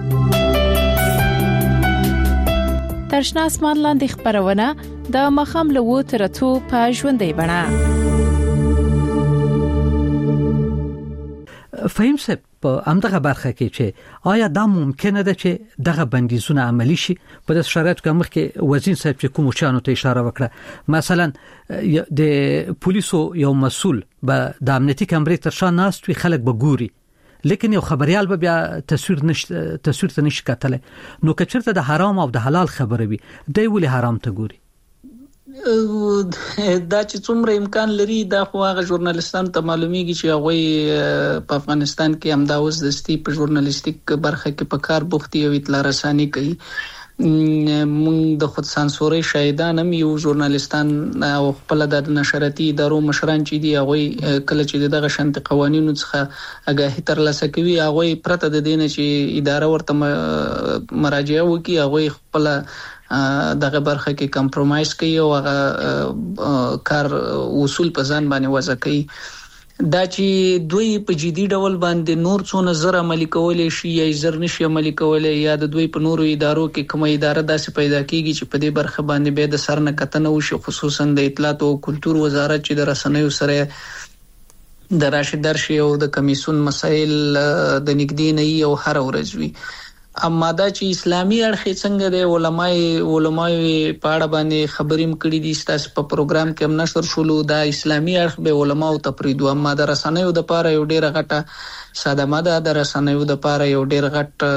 ترشنا اسمان لاندې خبرونه د مخام لوو ترټو په ژوندې بڼه فهم سه په امدغه برخه کې چې آیا دا ممکنه ده چې دغه بندیزونه عملی شي په داس شرایطو کې مخکې وزین صاحب چې کوم چانو ته اشاره وکړه مثلا د پولیسو یو مسول به د امنیتي کمرې تر شا ناست وي خلک به ګوري لیکن یو خبريال به بیا تصویر نشته تصویر ته نشي کتل نو کچرته د حرام او د حلال خبره وي دی ولې حرام ته ګوري دا چې څومره امکان لري دا خو هغه ژورنالیستانو ته معلومیږي چې هغه په افغانستان کې هم دا اوس د ستی په ژورنالیستیک برخه کې په کار بوختي او اطلاع رساني کوي مونږ د خود سانسوري شاهدان هم یو ژورنالیستان او خپل د نشراتي ادارو مشران چې دی هغه کله چې دغه شنت قوانینو څخه اگاهی تر لاسه کوي هغه پرته د دینه چې اداره ورته مراجعه وکي هغه خپل دغه برخه کې کمپرمایز کوي او هغه کار اصول په ځان باندې وضع کوي دا چې دوی په جدي ډول باندې نور څونه زر عملي کولای شي یا زر نشي عملي کولای یا د دوی په نورو ادارو کې کومه اداره داسې پیدا کیږي چې په دې برخه باندې به د سر نه کتنه وشي، خصوصا د اطلاعات او کلتور وزارت چې د رسنیو سره د راشد درشي او د کمیسون مسایل د نګدې نه یو هر ورځ وي. اما دا چې اسلامي اړخ څنګه د علماي علماي په اړه باندې خبرې مکړې دي ستاسو په پروګرام کې هم نشر شولو، دا اسلامي اړخ به علماو ته پریدو، اما د رسنیو د پاره یو ډیره غټه صدمه ده، د رسنیو د پاره یو ډیر غټ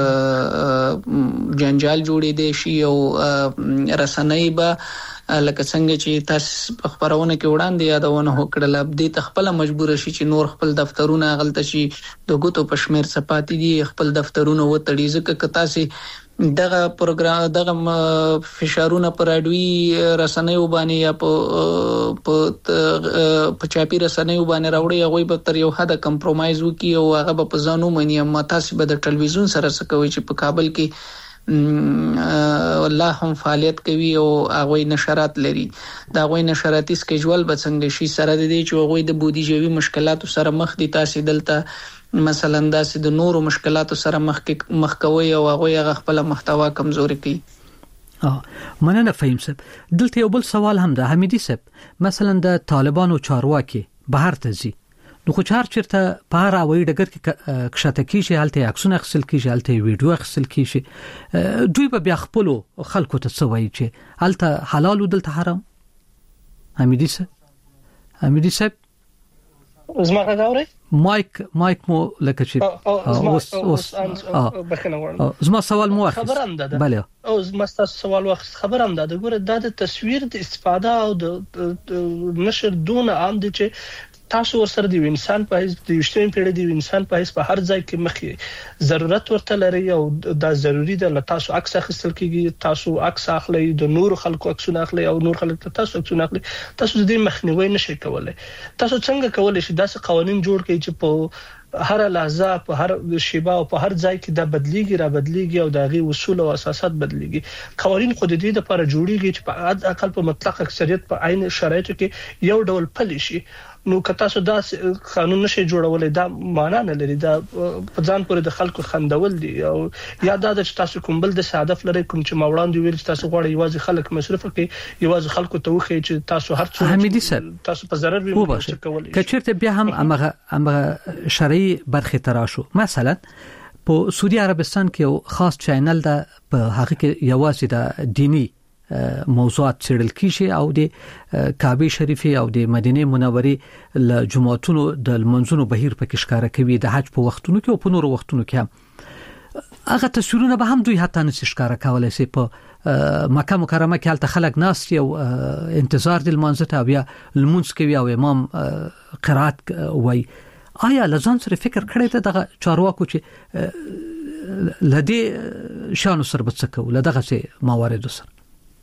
جنجال جوړې دي شي او رسنۍ به لکه څنګه چې تاسو په خبرونه کې وړاندې یادونه وکړل دې تخپل مجبور شي چې نور خپل دفترونه غلطه شي د ګوتو په شمیر صفاتي دي خپل دفترونه وتړي ځکه تاسو دغه پروګرام دغه فشارونه پر اډوي رسنیو باندې یا په په چاپی رسنیو باندې راوړي هغه به تر یو حد کمپرمایز وکي او هغه په ځانو مني، اما تاسو به د ټلویزیون سره څه کوي چې په کابل کې الله هم فعالیت کوي او هغه نشرات لري، دا هغه نشراتي سکیجول به څنګه شي سره د دې چې هغه د بودیجوي مشکلاتو سره مخ دي، تاسو دلته مثلا داسې د نورو مشکلاتو سره مخ مخ کوي او هغه خپل محتوا کمزوري کوي. اه مننه فهیم صاحب. دلته یو بل سوال هم ده حمیدی صاحب، مثلا د طالبانو چارواکي بهر ته ځي نو خو چار چیرته په هر اوی ډګر کې کښته کیږي، هلته عکسونه اخیستل کیږي، هلته ویډیو اخیستل کیږي، دوی به بیا خپل خلکو ته څه وایي چې هلته حلال او دلته حرام؟ حمیدی صاحب حمیدی صاحب زما غاوري مایک مایک مو لکه چې اوس اوس زما سوال مو اخیست خبرم ده بله او زما تاسو سوال واخیست خبرم ده ګوره دا د تصویر د استفاده او د نشر دون عام دي چې تاسو ورسره دی انسان په هیڅ د یشتین پیړۍ دی انسان په هیڅ په هر ځای کې مخې ضرورت ورته لري او دا ضروری ده ل تاسو عکس اخیستل کیږي، تاسو عکس اخلي د نور خلکو عکسونه اخلي او نور خلک تاسو عکسونه اخلي، تاسو د دې مخنیوي نشئ کولای. تاسو څنګه کولای شئ داسې قوانين جوړ کړئ چې په هر لحظه په هر شیبه او په هر ځای کې دا بدلیږي را بدلیږي او دغه اصول او اساسات بدلیږي. قوانين خود دې د لپاره جوړیږي چې په حد اقل په مطلق اکثریت په عین شرایطو کې یو ډول پلي شي. نو که تاسو دا قانون نشي جوړولای دا معنا نه لري، دا په ځان پورې د خلکو خندول دي او یا دا چې تاسو کوم بل د هدف لري کوم چې موړاندې ویل تاسو غواړئ یوازې خلک مصرف کړي، یوازې خلکو ته وخی چې تاسو هر څه حمیدی صاحب تاسو په ضرر وي کولای که چیرته بیا هم امغه امغه شرعي برخه تراشو. مثلا په سعودي عربستان کې یو خاص چینل ده په هغه کې یوازې د دینی موضوعات څېړل کیږي او د کعبه شریفه او د مدینه منورې له جمعتونو د منځونو بهیر پکې ښکارا کوي، د حج په وختونو کې او په نورو وختونو کې هم هغه تصویرونه به هم دوی حتی نه ښکارا کولای شي. په مکه مکرمه کې هلته خلک ناس یو انتظار د منځ ته بیا لمونځ کوي او امام قرات وای. آیا لزان سره فکر کړی ته دغه چارواکو چې لدې شانو سره بڅکو لدغه څه موارد سره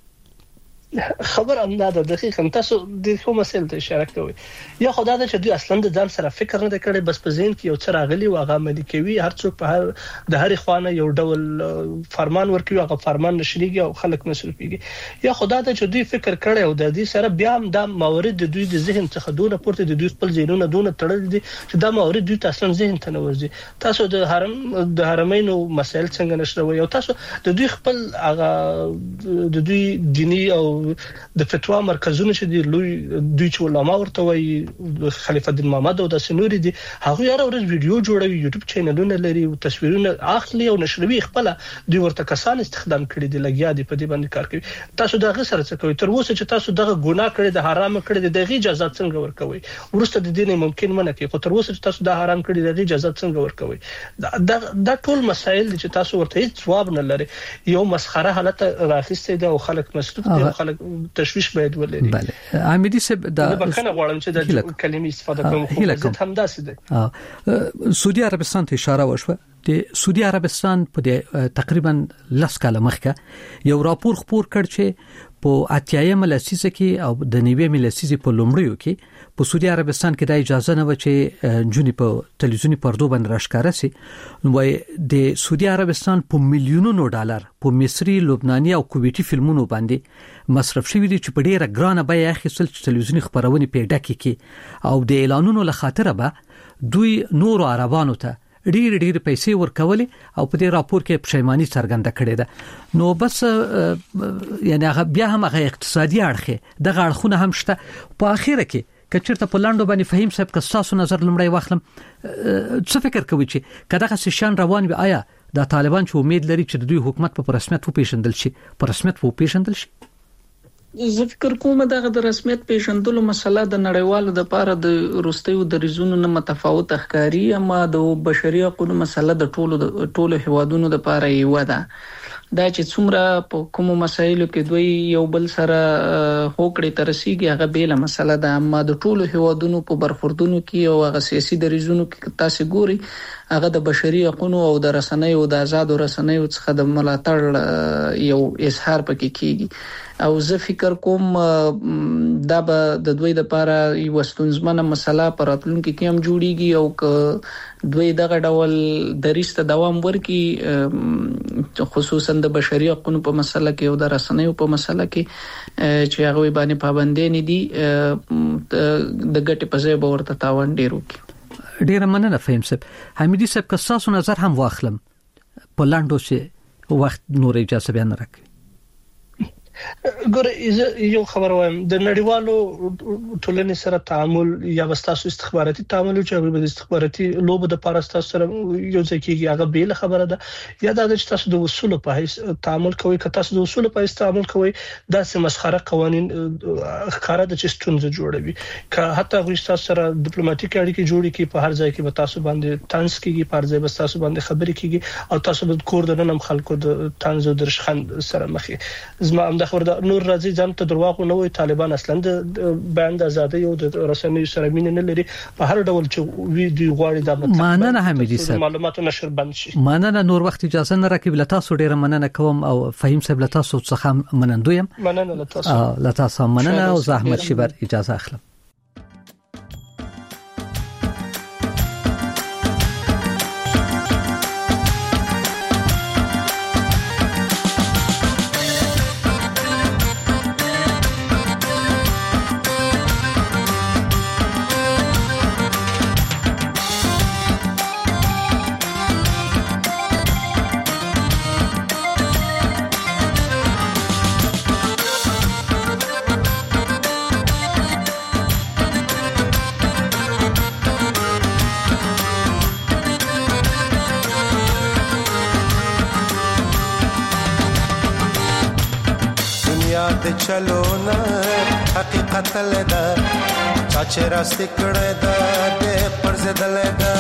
خبر هم نه ده دقیقاً تاسو د کوم مسل ته اشاره کوي یا خدای دا چې دوی اصلا د ځان سره فکر نه کړي، بس په ذهن کې یو څه راغلي او هغه عملي کوي، هر څوک په هر د هر خوانه یو ډول فرمان ورکوي، هغه فرمان نشریږي او خلک مصرفيږي. یا خدای دا چې دوی فکر کړي او د دې سره بیا هم د موارد د دوی د ذهن څخه دونه پورته د دوی خپل ذهنونه دونه تړل دي چې دا موارد دوی تاسو ذهن ته نه ورځي. تاسو د حرم د حرمینو مسائل څنګه نشروي او تاسو د دوی خپل هغه د دوی دینی او د فتوا مرکزونه چې دی لوی دوی چې علماء ورته وي خلیفہ الدین محمد او د سنوري دي هغه یاره ورځ ویډیو جوړوي، یوټیوب چینلونه لري او تصویرونه اخلي او نشروي خپل دوی ورته کسان استخدام کړي دي لګیا دي په دې باندې کار کوي. تاسو دغه سره څه کوي تر اوسه چې تاسو دغه ګناه کړی د حرام کړی د دغه اجازه څنګه ورکوي؟ ورسته د دین ممکن منه کوي خو تر اوسه چې تاسو د حرام کړی دغه اجازه څنګه ورکوي؟ دا دا ټول مسائل چې تاسو ورته هیڅ جواب نه لري، یو مسخره حالت راخسته ده او خلک مصروف دي او خلک تشویش باید ولري. بله حمیدی صاحب دا بخنه غواړم چې د کلمې استفاده کوم خو ځکه هم داسې ده. سعودي عربستان ته اشاره وشوه. د سعودي عربستان په تقریبا لس کاله مخکې یو راپور خپور کړ چې په اتیایم لسیزه کې او د نویم لسیزه په لومړیو کې په سعودي عربستان کې د اجازه نه و چې جونی په تلویزیونی پردو باندې راښکاره سي نو د سعودي عربستان په میلیونونو ډالر په مصري لبناني او کویتي فلمونو باندې مصرف شوی دي چې په ډیره ګرانه بیه اخیستل چې تلویزیونی خبرونه پیدا کړي او د اعلانونو لخاطر به دوی نور عربانو ته ډیر ډیر پیسې ورکولې او په دې راپور کې پښیمانی څرګنده کړې ده نو بس یعنی هغه بیا هم هغه اقتصادي اړخ د غړخونه هم شته په اخیره کې کچرته په لاندو باندې فهم صاحب که تاسو نظر لمړی واخلم څه فکر کوي چې کداغه سشان روان وي آیا د طالبان چې امید لري چې د دوی حکومت په رسمیت وپیژندل شي په رسمیت وپیژندل شي زه فکر کوم دغه د رسمیت پیژندلو مسله د نړیوالو د لپاره د روستیو د ریزونو نه متفاوت ښکاری اما د بشري حقوقو مسله د ټولو د ټولو هوادونو د لپاره یو ده دا چې څومره په کومو مسایلو کې دوی یو بل سره هوکړې ترسيږي هغه بیل مسله ده اما د ټولو هوادونو په برخوردونو کې او هغه سیاسي د ریزونو کې تاسو ګوري هغه د بشري حقوقو او د رسنیو د آزاد رسنیو څخه د ملاتړ یو اظهار پکې کیږي او زه فکر کوم دا به د دوی د لپاره یو ستونزمنه مسله پر راتلونکي کې هم جوړیږي او ک دوی دغه ډول دریسته دوام ورکي خصوصا د بشري حقوقو په مسله کې او د رسنیو په مسله کې چې هغه باندې پابندې نه دي د ګټې په ځای به ورته تاوان ډیرو کی ډیر مننه فهم صاحب حمیدي صاحب که تاسو نظر هم واخلم په لاندو چې وخت نور اجازه بیان راکړي ګوره یو خبر وایم د نړیوالو ټولنې سره تعامل یا وستاسو استخباراتي تعامل چې هغه د استخباراتي لوبو د پارستا سره یو ځکه هغه بیل خبره ده یا د تاسو د اصول په هیڅ تعامل کوي که تاسو د اصول په هیڅ تعامل کوي دا سه مسخره قوانين ښکارا د چستونز جوړوي که حتی غوښ تاسو سره ډیپلوماټیک اړیکې جوړې کی په هر ځای کې به تاسو باندې تانس کیږي په هر ځای به تاسو باندې خبرې کیږي او تاسو به کور د نن خلکو د تانز او درشخند سره مخې زما هم خبر دا نور راځي ځم ته درواغ نه وي طالبان اصلا د بیان د ازادۍ او د رسنیو سره مين نه لري په هر ډول چې وی دی غواړي د مطلب ماننه حمیدي صاحب معلوماتو نشر بند شي ماننه نور وخت اجازه نه راکې بل تاسو ډیره مننه کوم او فهم صاحب له تاسو څخه منندویم مننه له تاسو له تاسو مننه او زحمت شبر اجازه اخلم چلو نه حقیقت لدا چاچه راست کړه دا د پرز دلدا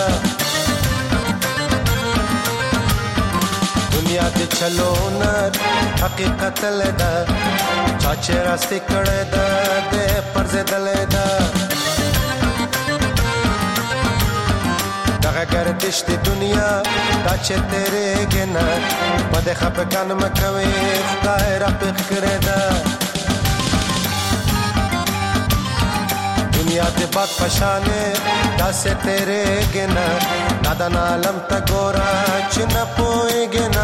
دنیا د چلو نه حقیقت لدا چاچه راست کړه دا د پرز دلدا دغه گردش د دنیا دا چې تیرې ګنا بده خپګان مکوي خدای را پخ کړه دا دنیا دے بات پشانے دا سے تیرے گنا نادان عالم تا گورا چن پوئے گنا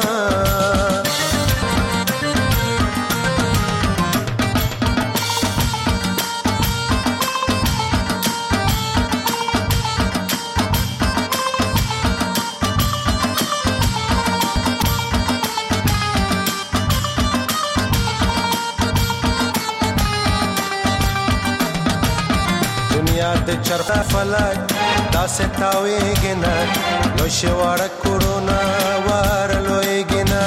چرخ فلک دا ستاوی گنا لو شوار کرونا وار لوی گنا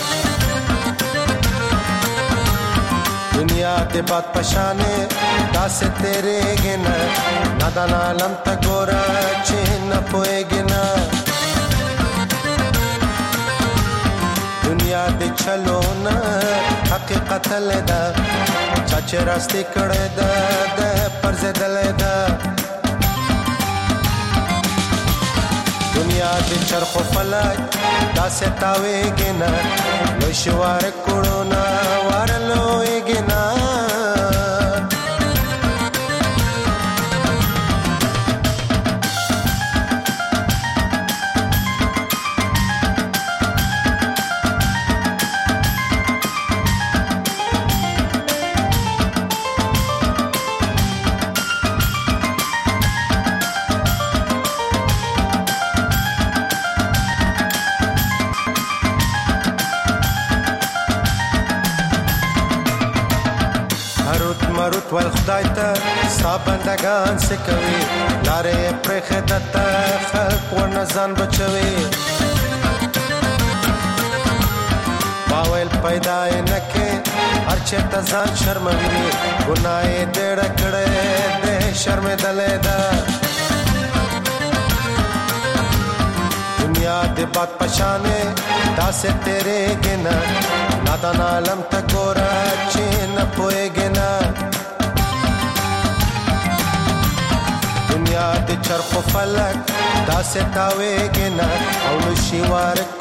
دنیا دے بات پشانے دا سے تیرے گنا نادان عالم تا گورا چین پوئے گنا دنیا دے چلو نا حقیقت لدا چاچے راستے کڑے دا دے پرز دلے دا دنیا د چرخ فلک دا ستاوي ګنا لو شوار کړونا ورلو ګنا ول خدای ته سابندگان سکوي لارې پر خدات خلق ورنځان بچوي باول پیدا نه کې هر چته ځان شرموي ګناي دې ډکړې دې شرم دلې دا دنیا دې بات پشانه داسه تیرے گنا نادان عالم تکورا چین پوئے دنیا د چرخ فلک دا ستاوي ګنا او نشي وار